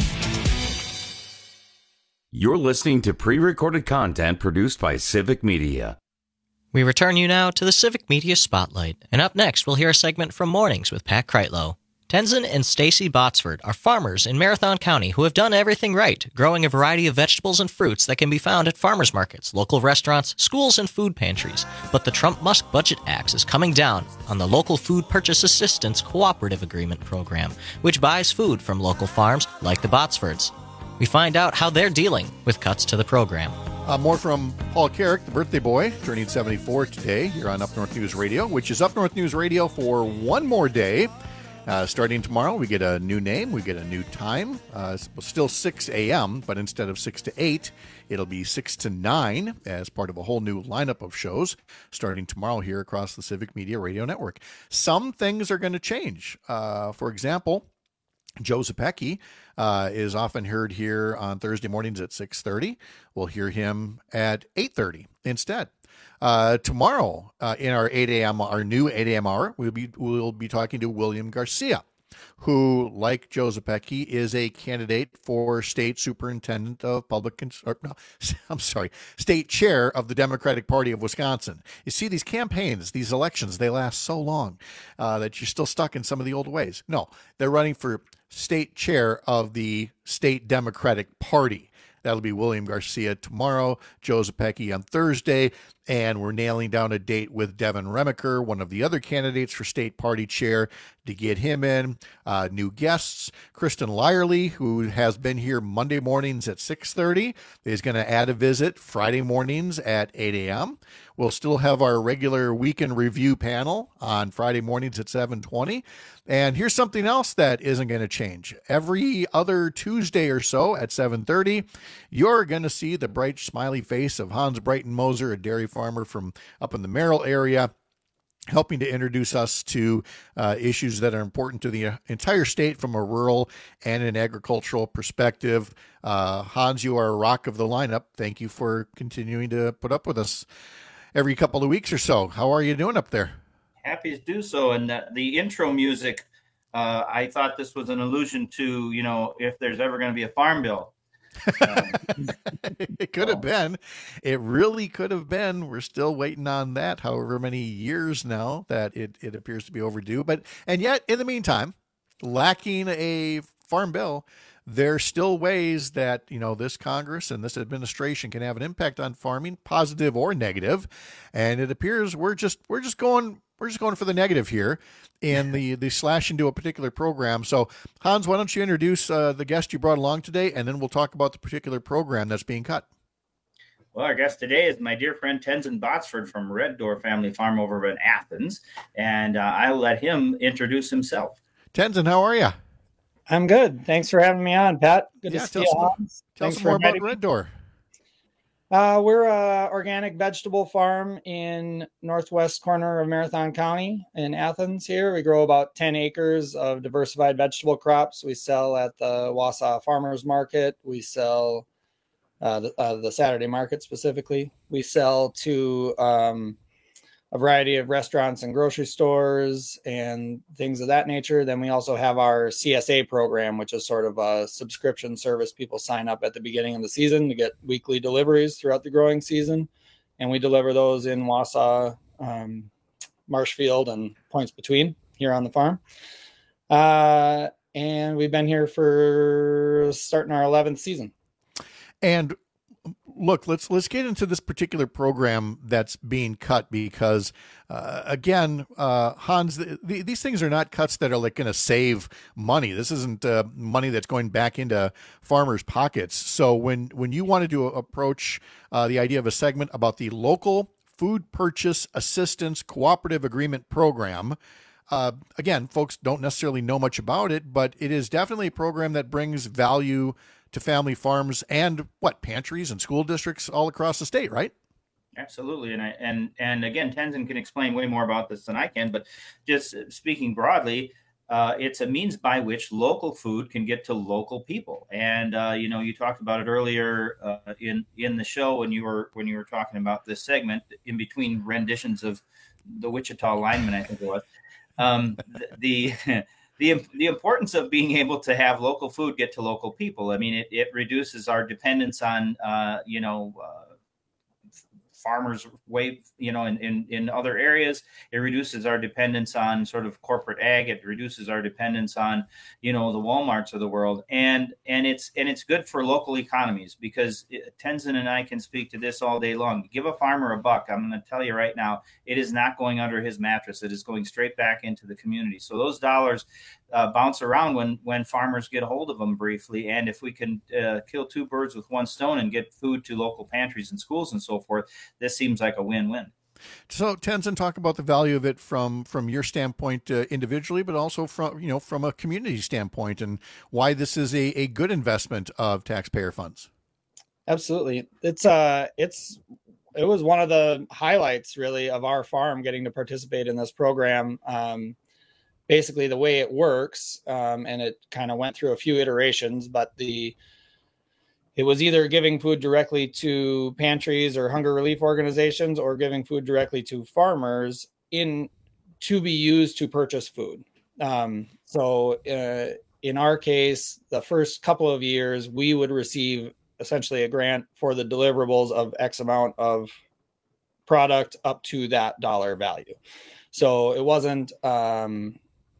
[SPEAKER 12] You're listening to pre-recorded content produced by Civic Media.
[SPEAKER 13] We return you now to the Civic Media Spotlight. And up next, we'll hear a segment from Mornings with Pat Kreitlow. Tenzin and Stacy Botsford are farmers in Marathon County who have done everything right, growing a variety of vegetables and fruits that can be found at farmers markets, local restaurants, schools, and food pantries. But the Trump-Musk budget axe is coming down on the Local Food Purchase Assistance Cooperative Agreement program, which buys food from local farms like the Botsfords. We find out how they're dealing with cuts to the program.
[SPEAKER 7] Uh, more from Paul Carrick, the birthday boy, turning seventy-four today here on Up North News Radio, which is Up North News Radio for one more day. Uh, starting tomorrow, we get a new name, we get a new time. Uh, still six a.m., but instead of six to eight, it'll be six to nine as part of a whole new lineup of shows starting tomorrow here across the Civic Media Radio Network. Some things are going to change. Uh, for example, Joe Zepecki uh, is often heard here on Thursday mornings at six thirty. We'll hear him at eight thirty instead. Uh, tomorrow uh, in our eight a.m., our new eight a.m. hour, we'll be, we'll be talking to William Garcia, who, like Joe Zepecki, is a candidate for state superintendent of public, cons- or, no, I'm sorry, state chair of the Democratic Party of Wisconsin. You see, these campaigns, these elections, they last so long uh, that you're still stuck in some of the old ways. No, they're running for state chair of the state Democratic Party. That'll be William Garcia tomorrow, Joe Zepecki on Thursday, and we're nailing down a date with Devin Remaker, one of the other candidates for state party chair, to get him in. Uh, new guests, Kristen Lyerly, who has been here Monday mornings at six thirty, is going to add a visit Friday mornings at eight a.m. We'll still have our regular weekend review panel on Friday mornings at seven twenty. And here's something else that isn't going to change. Every other Tuesday or so at seven thirty, you're going to see the bright, smiley face of Hans Brighton Moser, a dairy farmer from up in the Merrill area, helping to introduce us to uh, issues that are important to the entire state from a rural and an agricultural perspective. Uh, Hans, you are a rock of the lineup. Thank you for continuing to put up with us every couple of weeks or so. How are you doing up there?
[SPEAKER 8] Happy to do so. And the, the intro music, uh, I thought this was an allusion to, you know, if there's ever going to be a farm bill. Um,
[SPEAKER 7] it could have been. It really could have been. We're still waiting on that, however many years now that it, it appears to be overdue. But and yet, in the meantime, lacking a farm bill, there's still ways that, you know, this Congress and this administration can have an impact on farming, positive or negative. And it appears we're just we're just going we're just going for the negative here in the, the slash into a particular program. So, Hans, why don't you introduce uh, the guest you brought along today, and then we'll talk about the particular program that's being cut.
[SPEAKER 8] Well, our guest today is my dear friend Tenzin Botsford from Red Door Family Farm over in Athens, and uh, I'll let him introduce himself.
[SPEAKER 7] Tenzin, how are you?
[SPEAKER 11] I'm good. Thanks for having me on, Pat. Good
[SPEAKER 7] yeah,
[SPEAKER 11] to see
[SPEAKER 7] you.
[SPEAKER 11] Tell
[SPEAKER 7] us more about Red Door.
[SPEAKER 11] Uh, we're a organic vegetable farm in northwest corner of Marathon County in Athens here. We grow about ten acres of diversified vegetable crops. We sell at the Wausau Farmers Market. We sell uh, the, uh, the Saturday market specifically. We sell to um, a variety of restaurants and grocery stores and things of that nature. Then we also have our C S A program, which is sort of a subscription service. People sign up at the beginning of the season to get weekly deliveries throughout the growing season. And we deliver those in Wausau, um, Marshfield, and points between here on the farm. Uh, and we've been here for starting our eleventh season.
[SPEAKER 7] And look, let's let's get into this particular program that's being cut because, uh, again, uh, Hans, the, the, these things are not cuts that are like going to save money. This isn't uh, money that's going back into farmers' pockets. So when when you wanted to approach uh, the idea of a segment about the local food purchase assistance cooperative agreement program, uh, again, folks don't necessarily know much about it, but it is definitely a program that brings value to family farms and what pantries and school districts all across the state, right?
[SPEAKER 8] Absolutely. And I, and, and again, Tenzin can explain way more about this than I can, but just speaking broadly, uh, it's a means by which local food can get to local people. And, uh, you know, you talked about it earlier uh, in, in the show when you were, when you were talking about this segment in between renditions of the Wichita lineman, I think it was. Um, the, the The, the importance of being able to have local food get to local people. I mean, it, it reduces our dependence on, uh, you know, uh, farmers way, you know, in, in, in other areas. It reduces our dependence on sort of corporate ag. It reduces our dependence on, you know, the Walmarts of the world. And and it's and it's good for local economies because it, Tenzin and I can speak to this all day long. Give a farmer a buck. I'm going to tell you right now, it is not going under his mattress. It is going straight back into the community. So those dollars uh, bounce around when when farmers get a hold of them briefly. And if we can uh, kill two birds with one stone and get food to local pantries and schools and so forth, this seems like a win-win.
[SPEAKER 7] So, Tenzin, talk about the value of it from from your standpoint uh, individually, but also from you know from a community standpoint, and why this is a, a good investment of taxpayer funds.
[SPEAKER 11] Absolutely, it's uh, it's it was one of the highlights really of our farm getting to participate in this program. Um, basically, the way it works, um, and it kind of went through a few iterations, but the It was either giving food directly to pantries or hunger relief organizations, or giving food directly to farmers in to be used to purchase food. Um, so uh, in our case, the first couple of years, we would receive essentially a grant for the deliverables of X amount of product up to that dollar value. So it wasn't, um,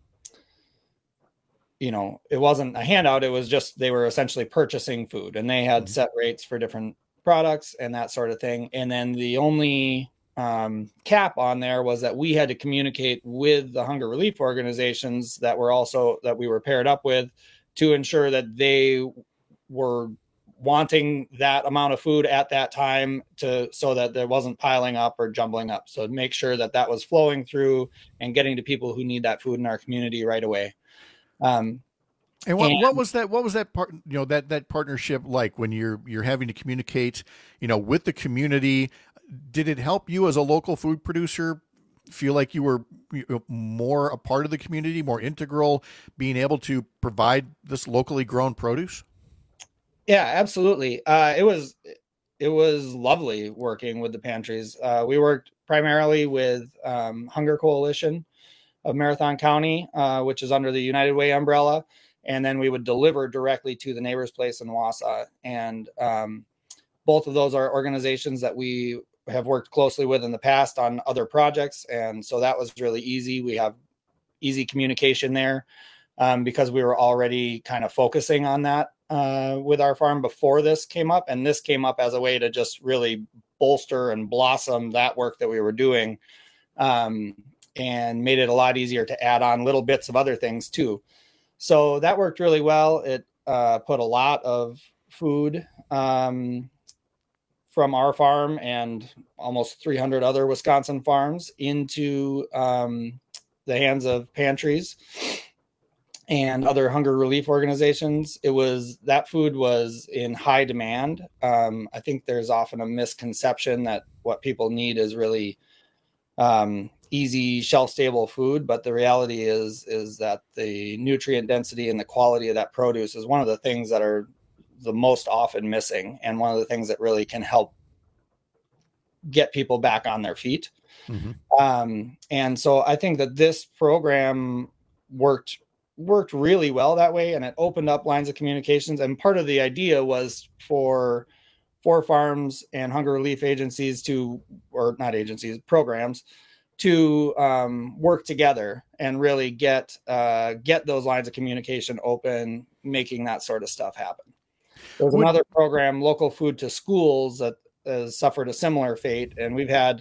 [SPEAKER 11] you know, it wasn't a handout. It was just, they were essentially purchasing food, and they had mm-hmm. set rates for different products and that sort of thing. And then the only um, cap on there was that we had to communicate with the hunger relief organizations that were also, that we were paired up with, to ensure that they were wanting that amount of food at that time, to, so that there wasn't piling up or jumbling up. So make sure that that was flowing through and getting to people who need that food in our community right away. Um,
[SPEAKER 7] and what,
[SPEAKER 11] and
[SPEAKER 7] what was that, what was that part, you know, that, that partnership like when you're, you're having to communicate, you know, with the community? Did it help you as a local food producer feel like you were more a part of the community, more integral, being able to provide this locally grown produce?
[SPEAKER 11] Yeah, absolutely. Uh, it was, it was lovely working with the pantries. Uh, we worked primarily with, um, Hunger Coalition of Marathon County, uh, which is under the United Way umbrella. And then we would deliver directly to the Neighbor's Place in Wausau. And um, both of those are organizations that we have worked closely with in the past on other projects. And so that was really easy. We have easy communication there um, because we were already kind of focusing on that uh, with our farm before this came up. And this came up as a way to just really bolster and blossom that work that we were doing. Um, and made it a lot easier to add on little bits of other things too. So that worked really well. It uh, put a lot of food um, from our farm and almost three hundred other Wisconsin farms into um, the hands of pantries and other hunger relief organizations. It was, that food was in high demand. Um, I think there's often a misconception that what people need is really um, easy shelf stable food, but the reality is is that the nutrient density and the quality of that produce is one of the things that are the most often missing, and one of the things that really can help get people back on their feet. Mm-hmm. Um, and so I think that this program worked worked really well that way, and it opened up lines of communications. And part of the idea was for for farms and hunger relief agencies to, or not agencies, programs, to um, work together and really get uh, get those lines of communication open, making that sort of stuff happen. There's Would- another program, Local Food to Schools, that has suffered a similar fate. And we've had,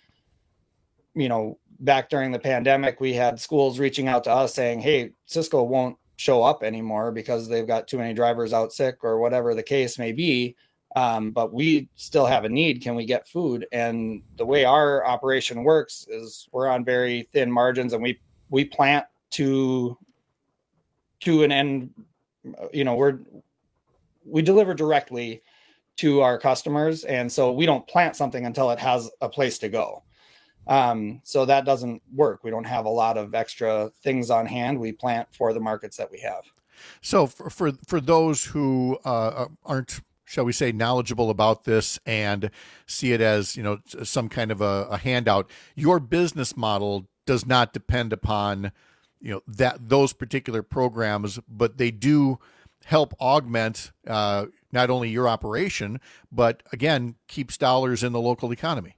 [SPEAKER 11] you know, back during the pandemic, we had schools reaching out to us saying, hey, Cisco won't show up anymore because they've got too many drivers out sick or whatever the case may be. Um, but we still have a need. Can we get food? And the way our operation works is we're on very thin margins, and we, we plant to, to an end, you know, we're, we deliver directly to our customers. And so we don't plant something until it has a place to go. Um, so that doesn't work. We don't have a lot of extra things on hand. We plant for the markets that we have.
[SPEAKER 7] So for, for, for those who uh, aren't, shall we say, knowledgeable about this and see it as, you know, some kind of a, a handout, your business model does not depend upon, you know, that those particular programs, but they do help augment uh, not only your operation, but again, keeps dollars in the local economy.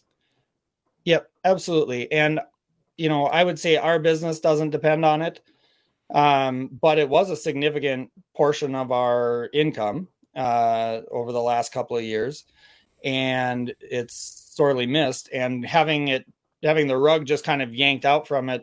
[SPEAKER 11] Yep, absolutely. And, you know, I would say our business doesn't depend on it, um, but it was a significant portion of our income uh, over the last couple of years, and it's sorely missed. And having it, having the rug just kind of yanked out from it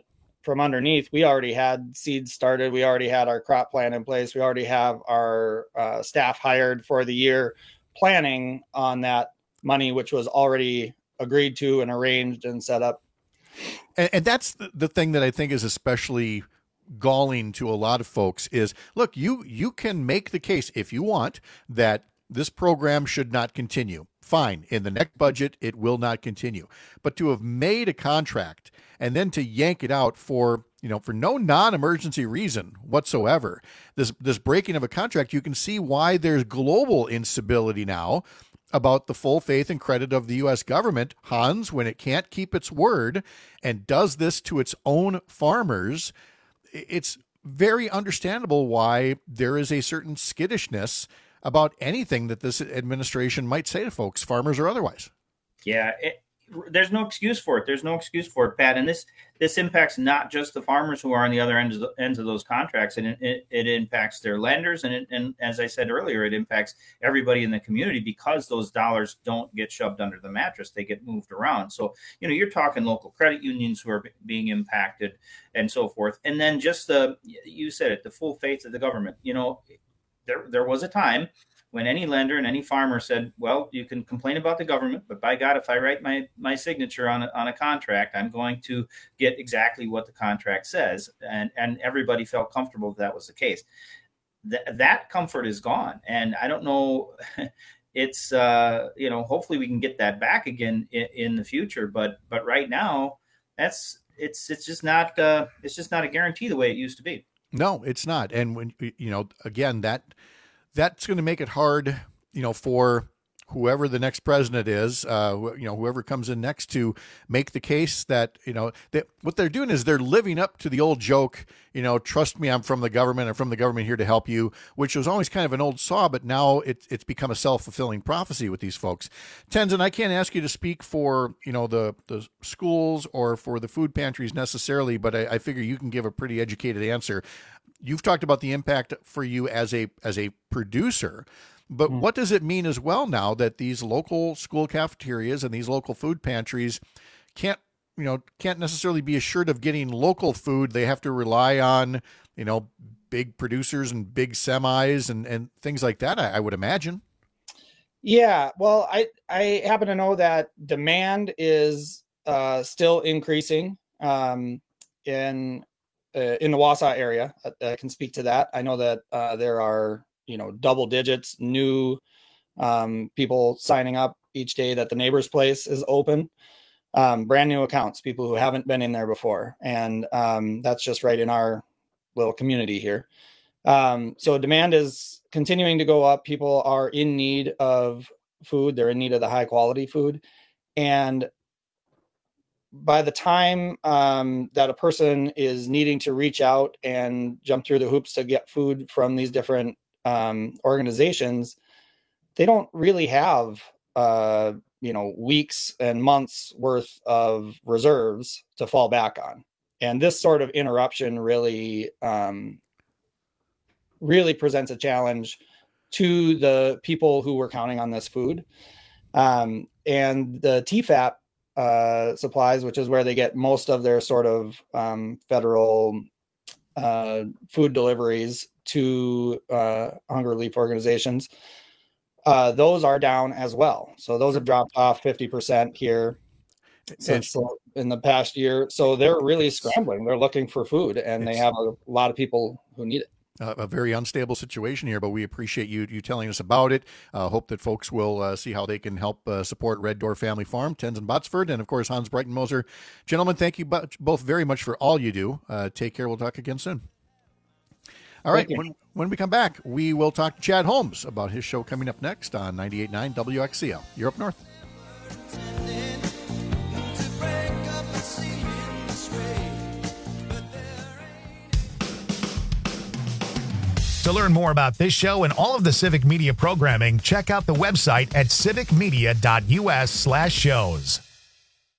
[SPEAKER 11] from underneath, we already had seeds started. We already had our crop plan in place. We already have our uh, staff hired for the year, planning on that money, which was already agreed to and arranged and set up.
[SPEAKER 7] And, and that's the thing that I think is especially galling to a lot of folks is, look, you you can make the case if you want that this program should not continue. Fine. In the next budget, it will not continue. But to have made a contract and then to yank it out for, you know, for no non-emergency reason whatsoever, this this breaking of a contract, you can see why there's global instability now about the full faith and credit of the U S government, Hans, when it can't keep its word and does this to its own farmers. It's very understandable why there is a certain skittishness about anything that this administration might say to folks, farmers or otherwise.
[SPEAKER 8] Yeah, it, there's no excuse for it. There's no excuse for it, Pat. And this this impacts not just the farmers who are on the other ends of, the, ends of those contracts, and it, it, it impacts their lenders. And, it, and as I said earlier, it impacts everybody in the community because those dollars don't get shoved under the mattress. They get moved around. So, you know, you're talking local credit unions who are being impacted and so forth. And then just the, you said it, the full faith of the government. You know, there there was a time when any lender and any farmer said, well, you can complain about the government, but by God, if I write my, my signature on a, on a contract, I'm going to get exactly what the contract says. And, and everybody felt comfortable that, that was the case. Th- that comfort is gone. And I don't know, it's, uh, you know, hopefully we can get that back again in, in the future. But, but right now that's, it's, it's just not, uh, it's just not a guarantee the way it used to be.
[SPEAKER 7] No, it's not. And when, you know, again, that, that's going to make it hard, you know, for whoever the next president is, uh, you know, whoever comes in next to make the case that, you know, that what they're doing is they're living up to the old joke, you know, trust me, I'm from the government. I'm from the government here to help you, which was always kind of an old saw, but now it, it's become a self-fulfilling prophecy with these folks. Tenzin, I can't ask you to speak for, you know, the, the schools or for the food pantries necessarily, but I, I figure you can give a pretty educated answer. You've talked about the impact for you as a as a producer, but mm. what does it mean as well now that these local school cafeterias and these local food pantries can't, you know, can't necessarily be assured of getting local food? They have to rely on, you know, big producers and big semis and, and things like that, I, I would imagine.
[SPEAKER 11] Yeah, well, I, I happen to know that demand is uh, still increasing um, in Uh, in the Wausau area. I, I can speak to that. I know that uh, there are, you know, double digits new um, people signing up each day that the Neighbor's Place is open. Um, brand new accounts, people who haven't been in there before. And um, that's just right in our little community here. Um, so demand is continuing to go up. People are in need of food. They're in need of the high quality food. And by the time um, that a person is needing to reach out and jump through the hoops to get food from these different um, organizations, they don't really have, uh, you know, weeks and months worth of reserves to fall back on. And this sort of interruption really, um, really presents a challenge to the people who were counting on this food. Um, and the T F A P uh, supplies, which is where they get most of their sort of um, federal uh, food deliveries to uh, hunger relief organizations. Uh, those are down as well. So those have dropped off fifty percent here since in the past year. So they're really scrambling. They're looking for food, and they have a lot of people who need it.
[SPEAKER 7] Uh, a very unstable situation here, but we appreciate you you telling us about it. Uh, hope that folks will uh, see how they can help uh, support Red Door Family Farm, Tenzin Botsford, and of course Hans Breitenmoser. Gentlemen, thank you both very much for all you do. Uh, take care. We'll talk again soon. All right. When, when we come back, we will talk to Chad Holmes about his show coming up next on ninety-eight point nine W X C L. You're up north.
[SPEAKER 1] To learn more about this show and all of the Civic Media programming, check out the website at civicmedia.us slash shows.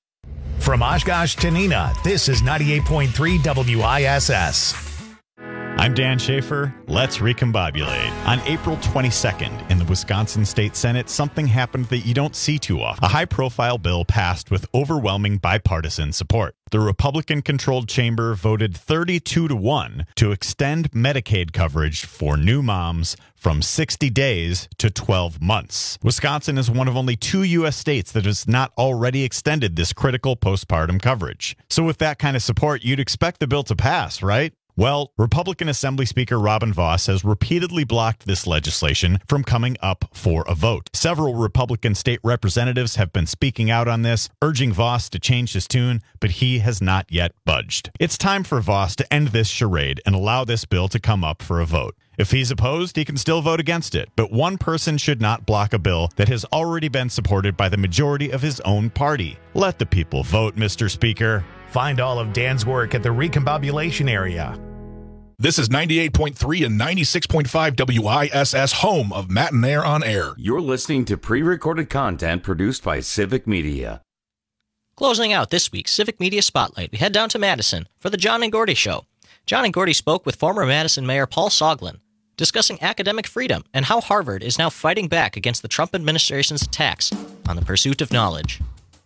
[SPEAKER 1] From Oshkosh to Neenah, this is ninety-eight point three W I S S.
[SPEAKER 14] I'm Dan Schaefer. Let's recombobulate. On April twenty-second, in the Wisconsin State Senate, something happened that you don't see too often. A high-profile bill passed with overwhelming bipartisan support. The Republican-controlled chamber voted thirty-two to one to extend Medicaid coverage for new moms from sixty days to twelve months. Wisconsin is one of only two U S states that has not already extended this critical postpartum coverage. So with that kind of support, you'd expect the bill to pass, right? Well, Republican Assembly Speaker Robin Vos has repeatedly blocked this legislation from coming up for a vote. Several Republican state representatives have been speaking out on this, urging Vos to change his tune, but he has not yet budged. It's time for Vos to end this charade and allow this bill to come up for a vote. If he's opposed, he can still vote against it, but one person should not block a bill that has already been supported by the majority of his own party. Let the people vote, Mister Speaker.
[SPEAKER 1] Find all of Dan's work at the Recombobulation area.
[SPEAKER 15] This is ninety-eight point three and ninety-six point five W I S S, home of Matt and Air on Air.
[SPEAKER 12] You're listening to pre-recorded content produced by Civic Media.
[SPEAKER 13] Closing out this week's Civic Media Spotlight, we head down to Madison for the John and Gordy Show. John and Gordy spoke with former Madison Mayor Paul Soglin, discussing academic freedom and how Harvard is now fighting back against the Trump administration's attacks on the pursuit of knowledge.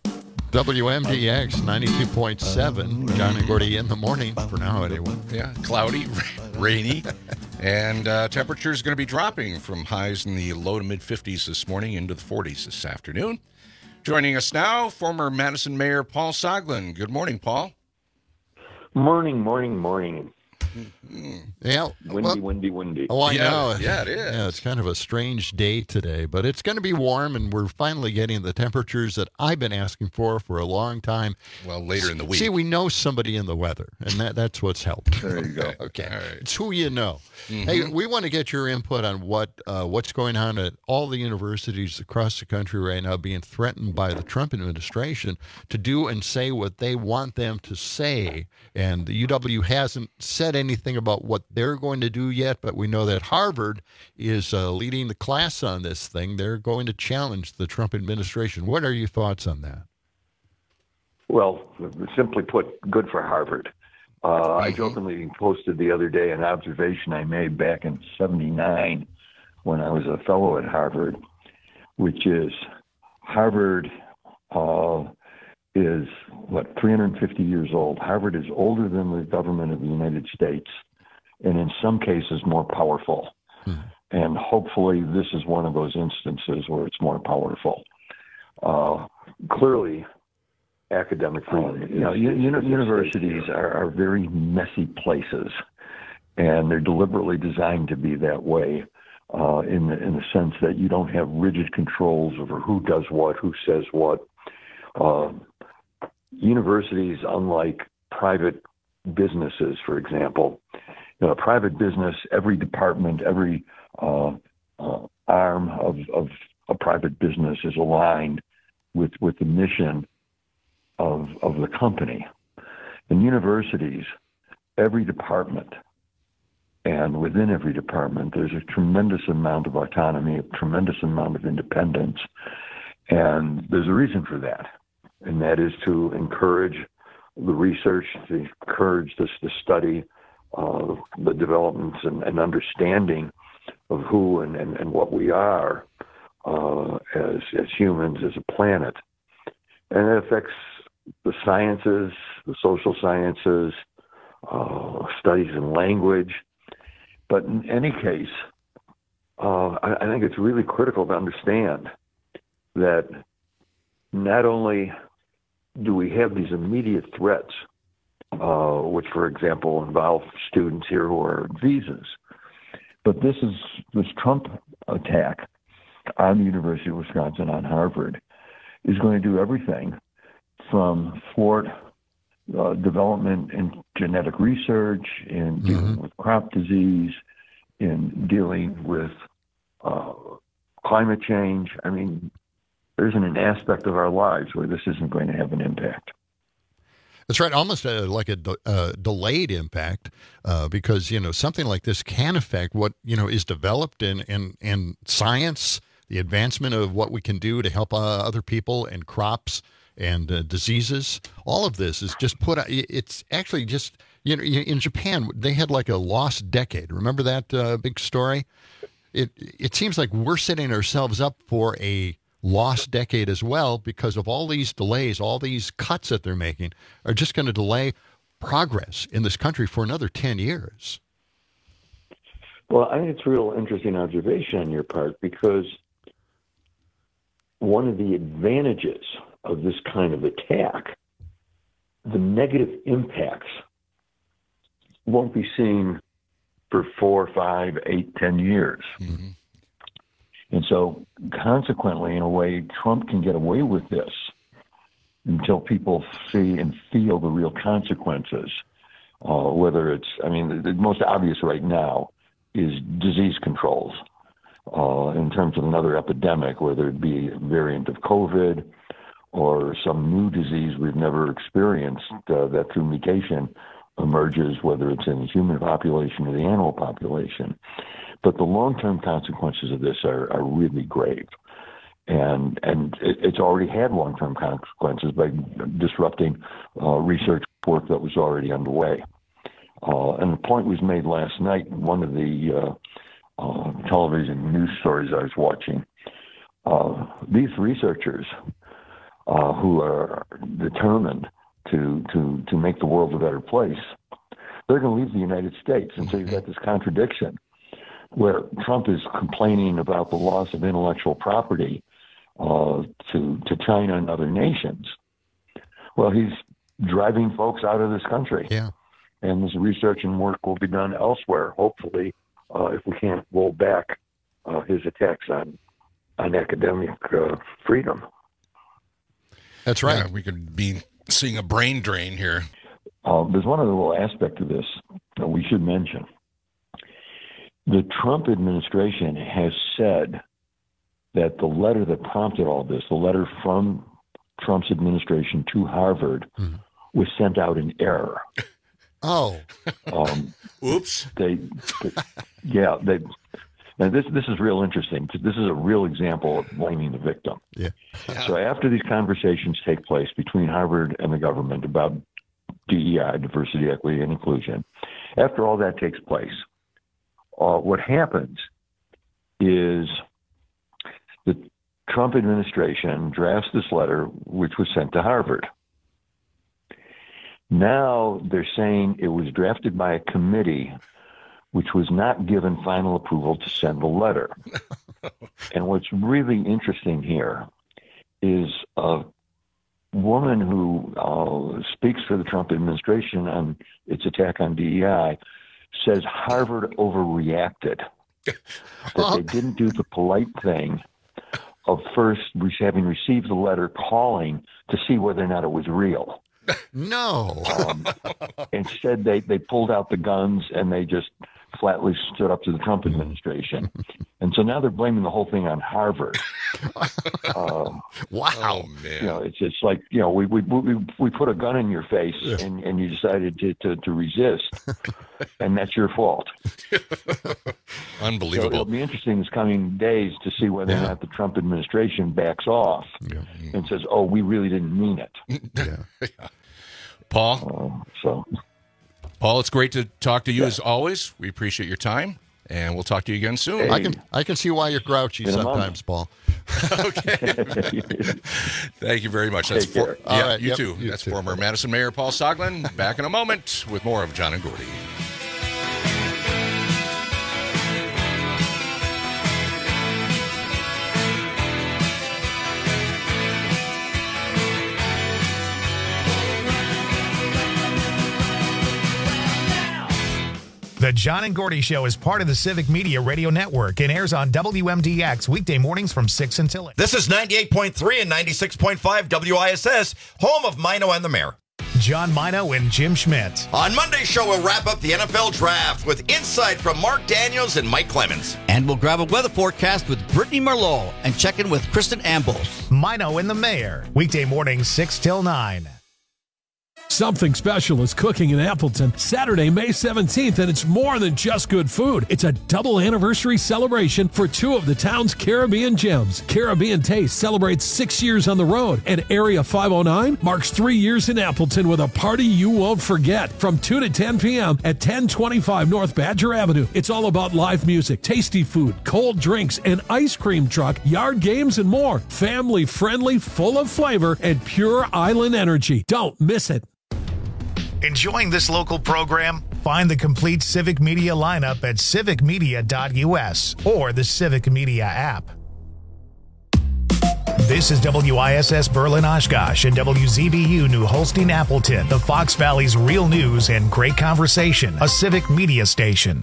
[SPEAKER 16] W M D X ninety-two point seven, John and Gordy in the morning, for now anyway.
[SPEAKER 17] Yeah, cloudy, rainy, and uh, temperatures going to be dropping from highs in the low to mid-fifties this morning into the forties this afternoon. Joining us now, former Madison Mayor Paul Soglin. Good morning, Paul.
[SPEAKER 18] Morning, morning, morning.
[SPEAKER 16] Yeah,
[SPEAKER 18] windy,
[SPEAKER 16] well,
[SPEAKER 18] windy, windy.
[SPEAKER 16] Oh, I
[SPEAKER 17] yeah,
[SPEAKER 16] know.
[SPEAKER 17] Yeah, it is.
[SPEAKER 16] Yeah, it's kind of a strange day today, but it's going to be warm, and we're finally getting the temperatures that I've been asking for for a long time.
[SPEAKER 17] Well, later in the week.
[SPEAKER 16] See, we know somebody in the weather, and that, that's what's helped.
[SPEAKER 18] There you go.
[SPEAKER 16] Okay,
[SPEAKER 17] All right.
[SPEAKER 16] It's who you know.
[SPEAKER 17] Mm-hmm.
[SPEAKER 16] Hey, we want to get your input on what uh, what's going on at all the universities across the country right now, being threatened by the Trump administration to do and say what they want them to say. And the U W hasn't said anything about what they're going to do yet, but we know that Harvard is uh, leading the class on this thing. They're going to challenge the Trump administration. What are your thoughts on that?
[SPEAKER 18] Well, simply put, good for Harvard. Uh, mm-hmm. I jokingly posted the other day an observation I made back in seventy-nine when I was a fellow at Harvard, which is Harvard uh, is, what, three hundred fifty years old. Harvard is older than the government of the United States, and in some cases more powerful. Hmm. And hopefully this is one of those instances where it's more powerful. Uh, clearly, academic freedom. Uh, you know, u- universities are, are very messy places, and they're deliberately designed to be that way uh, in, the, in the sense that you don't have rigid controls over who does what, who says what. Uh, universities, unlike private businesses, for example, you know, a private business, every department, every uh, uh, arm of, of a private business is aligned with, with the mission of, of the company. In universities, every department, and within every department, there's a tremendous amount of autonomy, a tremendous amount of independence, and there's a reason for that, and that is to encourage the research, to encourage this to study uh, the developments and, and understanding of who and, and, and what we are uh, as as humans, as a planet. And it affects the sciences, the social sciences, uh, studies in language. But in any case, uh, I, I think it's really critical to understand that not only do we have these immediate threats, uh, which, for example, involve students here who are on visas, but this is this Trump attack on the University of Wisconsin, on Harvard, is going to do everything from thwart uh, development in genetic research, in dealing mm-hmm. with crop disease, in dealing with uh, climate change. I mean, there isn't an aspect of our lives where this isn't going to have an impact.
[SPEAKER 16] That's right, almost a, like a de- uh, delayed impact, uh, because, you know, something like this can affect what, you know, is developed in, in, in science, the advancement of what we can do to help uh, other people and crops and uh, diseases. All of this is just put, it's actually just, You know, in Japan, they had like a lost decade. Remember that uh, big story? It it seems like we're setting ourselves up for a lost decade as well because of all these delays, all these cuts that they're making are just going to delay progress in this country for another ten years.
[SPEAKER 18] Well, I think it's a real interesting observation on your part because one of the advantages of this kind of attack, the negative impacts won't be seen for four, five, eight, ten years. Mm-hmm. And so, consequently, in a way, Trump can get away with this until people see and feel the real consequences. Uh, whether it's, I mean, the, the most obvious right now is disease controls. Uh, in terms of another epidemic, whether it be a variant of COVID or some new disease we've never experienced uh, that through mutation emerges, whether it's in the human population or the animal population. But the long-term consequences of this are, are really grave. And and it, it's already had long-term consequences by disrupting uh, research work that was already underway. Uh, and the point was made last night in one of the uh, uh, television news stories I was watching. Uh, these researchers uh, who are determined to, to, to make the world a better place, they're going to leave the United States. And so you've got this contradiction where Trump is complaining about the loss of intellectual property uh, to to China and other nations. Well, he's driving folks out of this country.
[SPEAKER 16] Yeah.
[SPEAKER 18] And this research and work will be done elsewhere, hopefully, uh, if we can't roll back uh, his attacks on, on academic uh, freedom.
[SPEAKER 16] That's right.
[SPEAKER 17] Yeah, we could be seeing a brain drain here.
[SPEAKER 18] Uh, there's one other little aspect of this that we should mention. The Trump administration has said that the letter that prompted all this, the letter from Trump's administration to Harvard, mm-hmm. was sent out in error.
[SPEAKER 16] Oh.
[SPEAKER 18] Um,
[SPEAKER 17] Oops.
[SPEAKER 18] They, they, yeah, they. Now this this is real interesting because this is a real example of blaming the victim.
[SPEAKER 16] Yeah.
[SPEAKER 18] So after these conversations take place between Harvard and the government about D E I, diversity, equity, and inclusion, after all that takes place, uh, what happens is the Trump administration drafts this letter, which was sent to Harvard. Now they're saying it was drafted by a committee which was not given final approval to send the letter. And what's really interesting here is a woman who uh, speaks for the Trump administration on its attack on D E I says Harvard overreacted, that they didn't do the polite thing of first having received the letter calling to see whether or not it was real.
[SPEAKER 16] No.
[SPEAKER 18] Um, instead, they, they pulled out the guns and they just flatly stood up to the Trump administration. And so now they're blaming the whole thing on Harvard. Uh,
[SPEAKER 16] wow.
[SPEAKER 17] Oh, man.
[SPEAKER 18] You know, it's it's like, you know, we we we, we put a gun in your face and, and you decided to, to, to resist, and that's your fault.
[SPEAKER 17] Unbelievable.
[SPEAKER 18] So it'll be interesting this coming days to see whether yeah. or not the Trump administration backs off
[SPEAKER 16] yeah.
[SPEAKER 18] and says, oh, we really didn't mean it.
[SPEAKER 16] Yeah.
[SPEAKER 17] yeah. Paul?
[SPEAKER 18] Uh, so,
[SPEAKER 17] Paul, it's great to talk to you yeah. as always. We appreciate your time, and we'll talk to you again soon.
[SPEAKER 18] Hey.
[SPEAKER 16] I can I can see why you're grouchy sometimes, Paul.
[SPEAKER 17] Okay. Thank you very much. That's
[SPEAKER 18] Take
[SPEAKER 17] for,
[SPEAKER 18] care.
[SPEAKER 17] yeah,
[SPEAKER 16] right,
[SPEAKER 17] you
[SPEAKER 16] yep,
[SPEAKER 17] too.
[SPEAKER 16] you
[SPEAKER 17] That's
[SPEAKER 16] too.
[SPEAKER 17] former Madison Mayor Paul Soglin. Back in a moment with more of John and Gordy.
[SPEAKER 1] The John and Gordy Show is part of the Civic Media Radio Network and airs on W M D X weekday mornings from six until eight.
[SPEAKER 2] This is ninety-eight point three and ninety-six point five W I S S, home of Mino and the Mayor.
[SPEAKER 1] John Mino and Jim Schmidt.
[SPEAKER 2] On Monday's show, we'll wrap up the N F L Draft with insight from Mark Daniels and Mike Clemens.
[SPEAKER 3] And we'll grab a weather forecast with Brittany Merlot and check in with Kristen Ambos.
[SPEAKER 1] Mino and the Mayor, weekday mornings six till nine.
[SPEAKER 4] Something special is cooking in Appleton Saturday, May seventeenth, and it's more than just good food. It's a double anniversary celebration for two of the town's Caribbean gems. Caribbean Taste celebrates six years on the road, and Area five oh nine marks three years in Appleton with a party you won't forget. From two to ten p.m. at ten twenty-five North Badger Avenue. It's all about live music, tasty food, cold drinks, an ice cream truck, yard games, and more. Family friendly, full of flavor, and pure island energy. Don't miss it.
[SPEAKER 1] Enjoying this local program? Find the complete Civic Media lineup at civic media dot u s or the Civic Media app. This is W I S S Berlin Oshkosh and W Z B U New Holstein Appleton, the Fox Valley's real news and great conversation, a Civic Media station.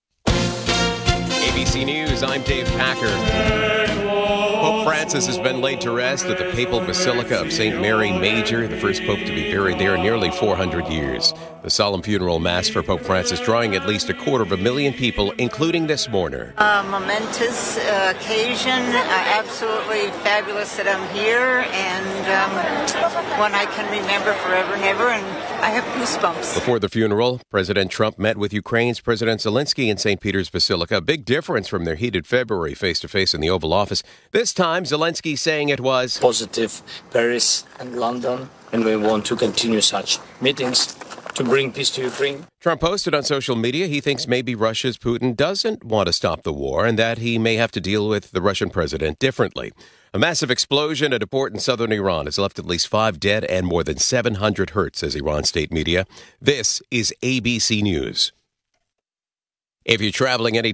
[SPEAKER 5] A B C News, I'm Dave Packer. Pope Francis has been laid to rest at the Papal Basilica of Saint Mary Major, the first pope to be buried there in nearly four hundred years. The solemn funeral mass for Pope Francis drawing at least a quarter of a million people, including this mourner.
[SPEAKER 9] A momentous uh, occasion, uh, absolutely fabulous that I'm here, and um, one I can remember forever and ever, and I have goosebumps.
[SPEAKER 5] Before the funeral, President Trump met with Ukraine's President Zelensky in Saint Peter's Basilica, a big difference from their heated February face-to-face in the Oval Office. This time, Zelensky saying it was
[SPEAKER 19] positive, Paris and London, and we want to continue such meetings to bring peace to Ukraine.
[SPEAKER 5] Trump posted on social media he thinks maybe Russia's Putin doesn't want to stop the war and that he may have to deal with the Russian president differently. A massive explosion at a port in southern Iran has left at least five dead and more than seven hundred hurt, says Iran state media. This is A B C News. If you're traveling any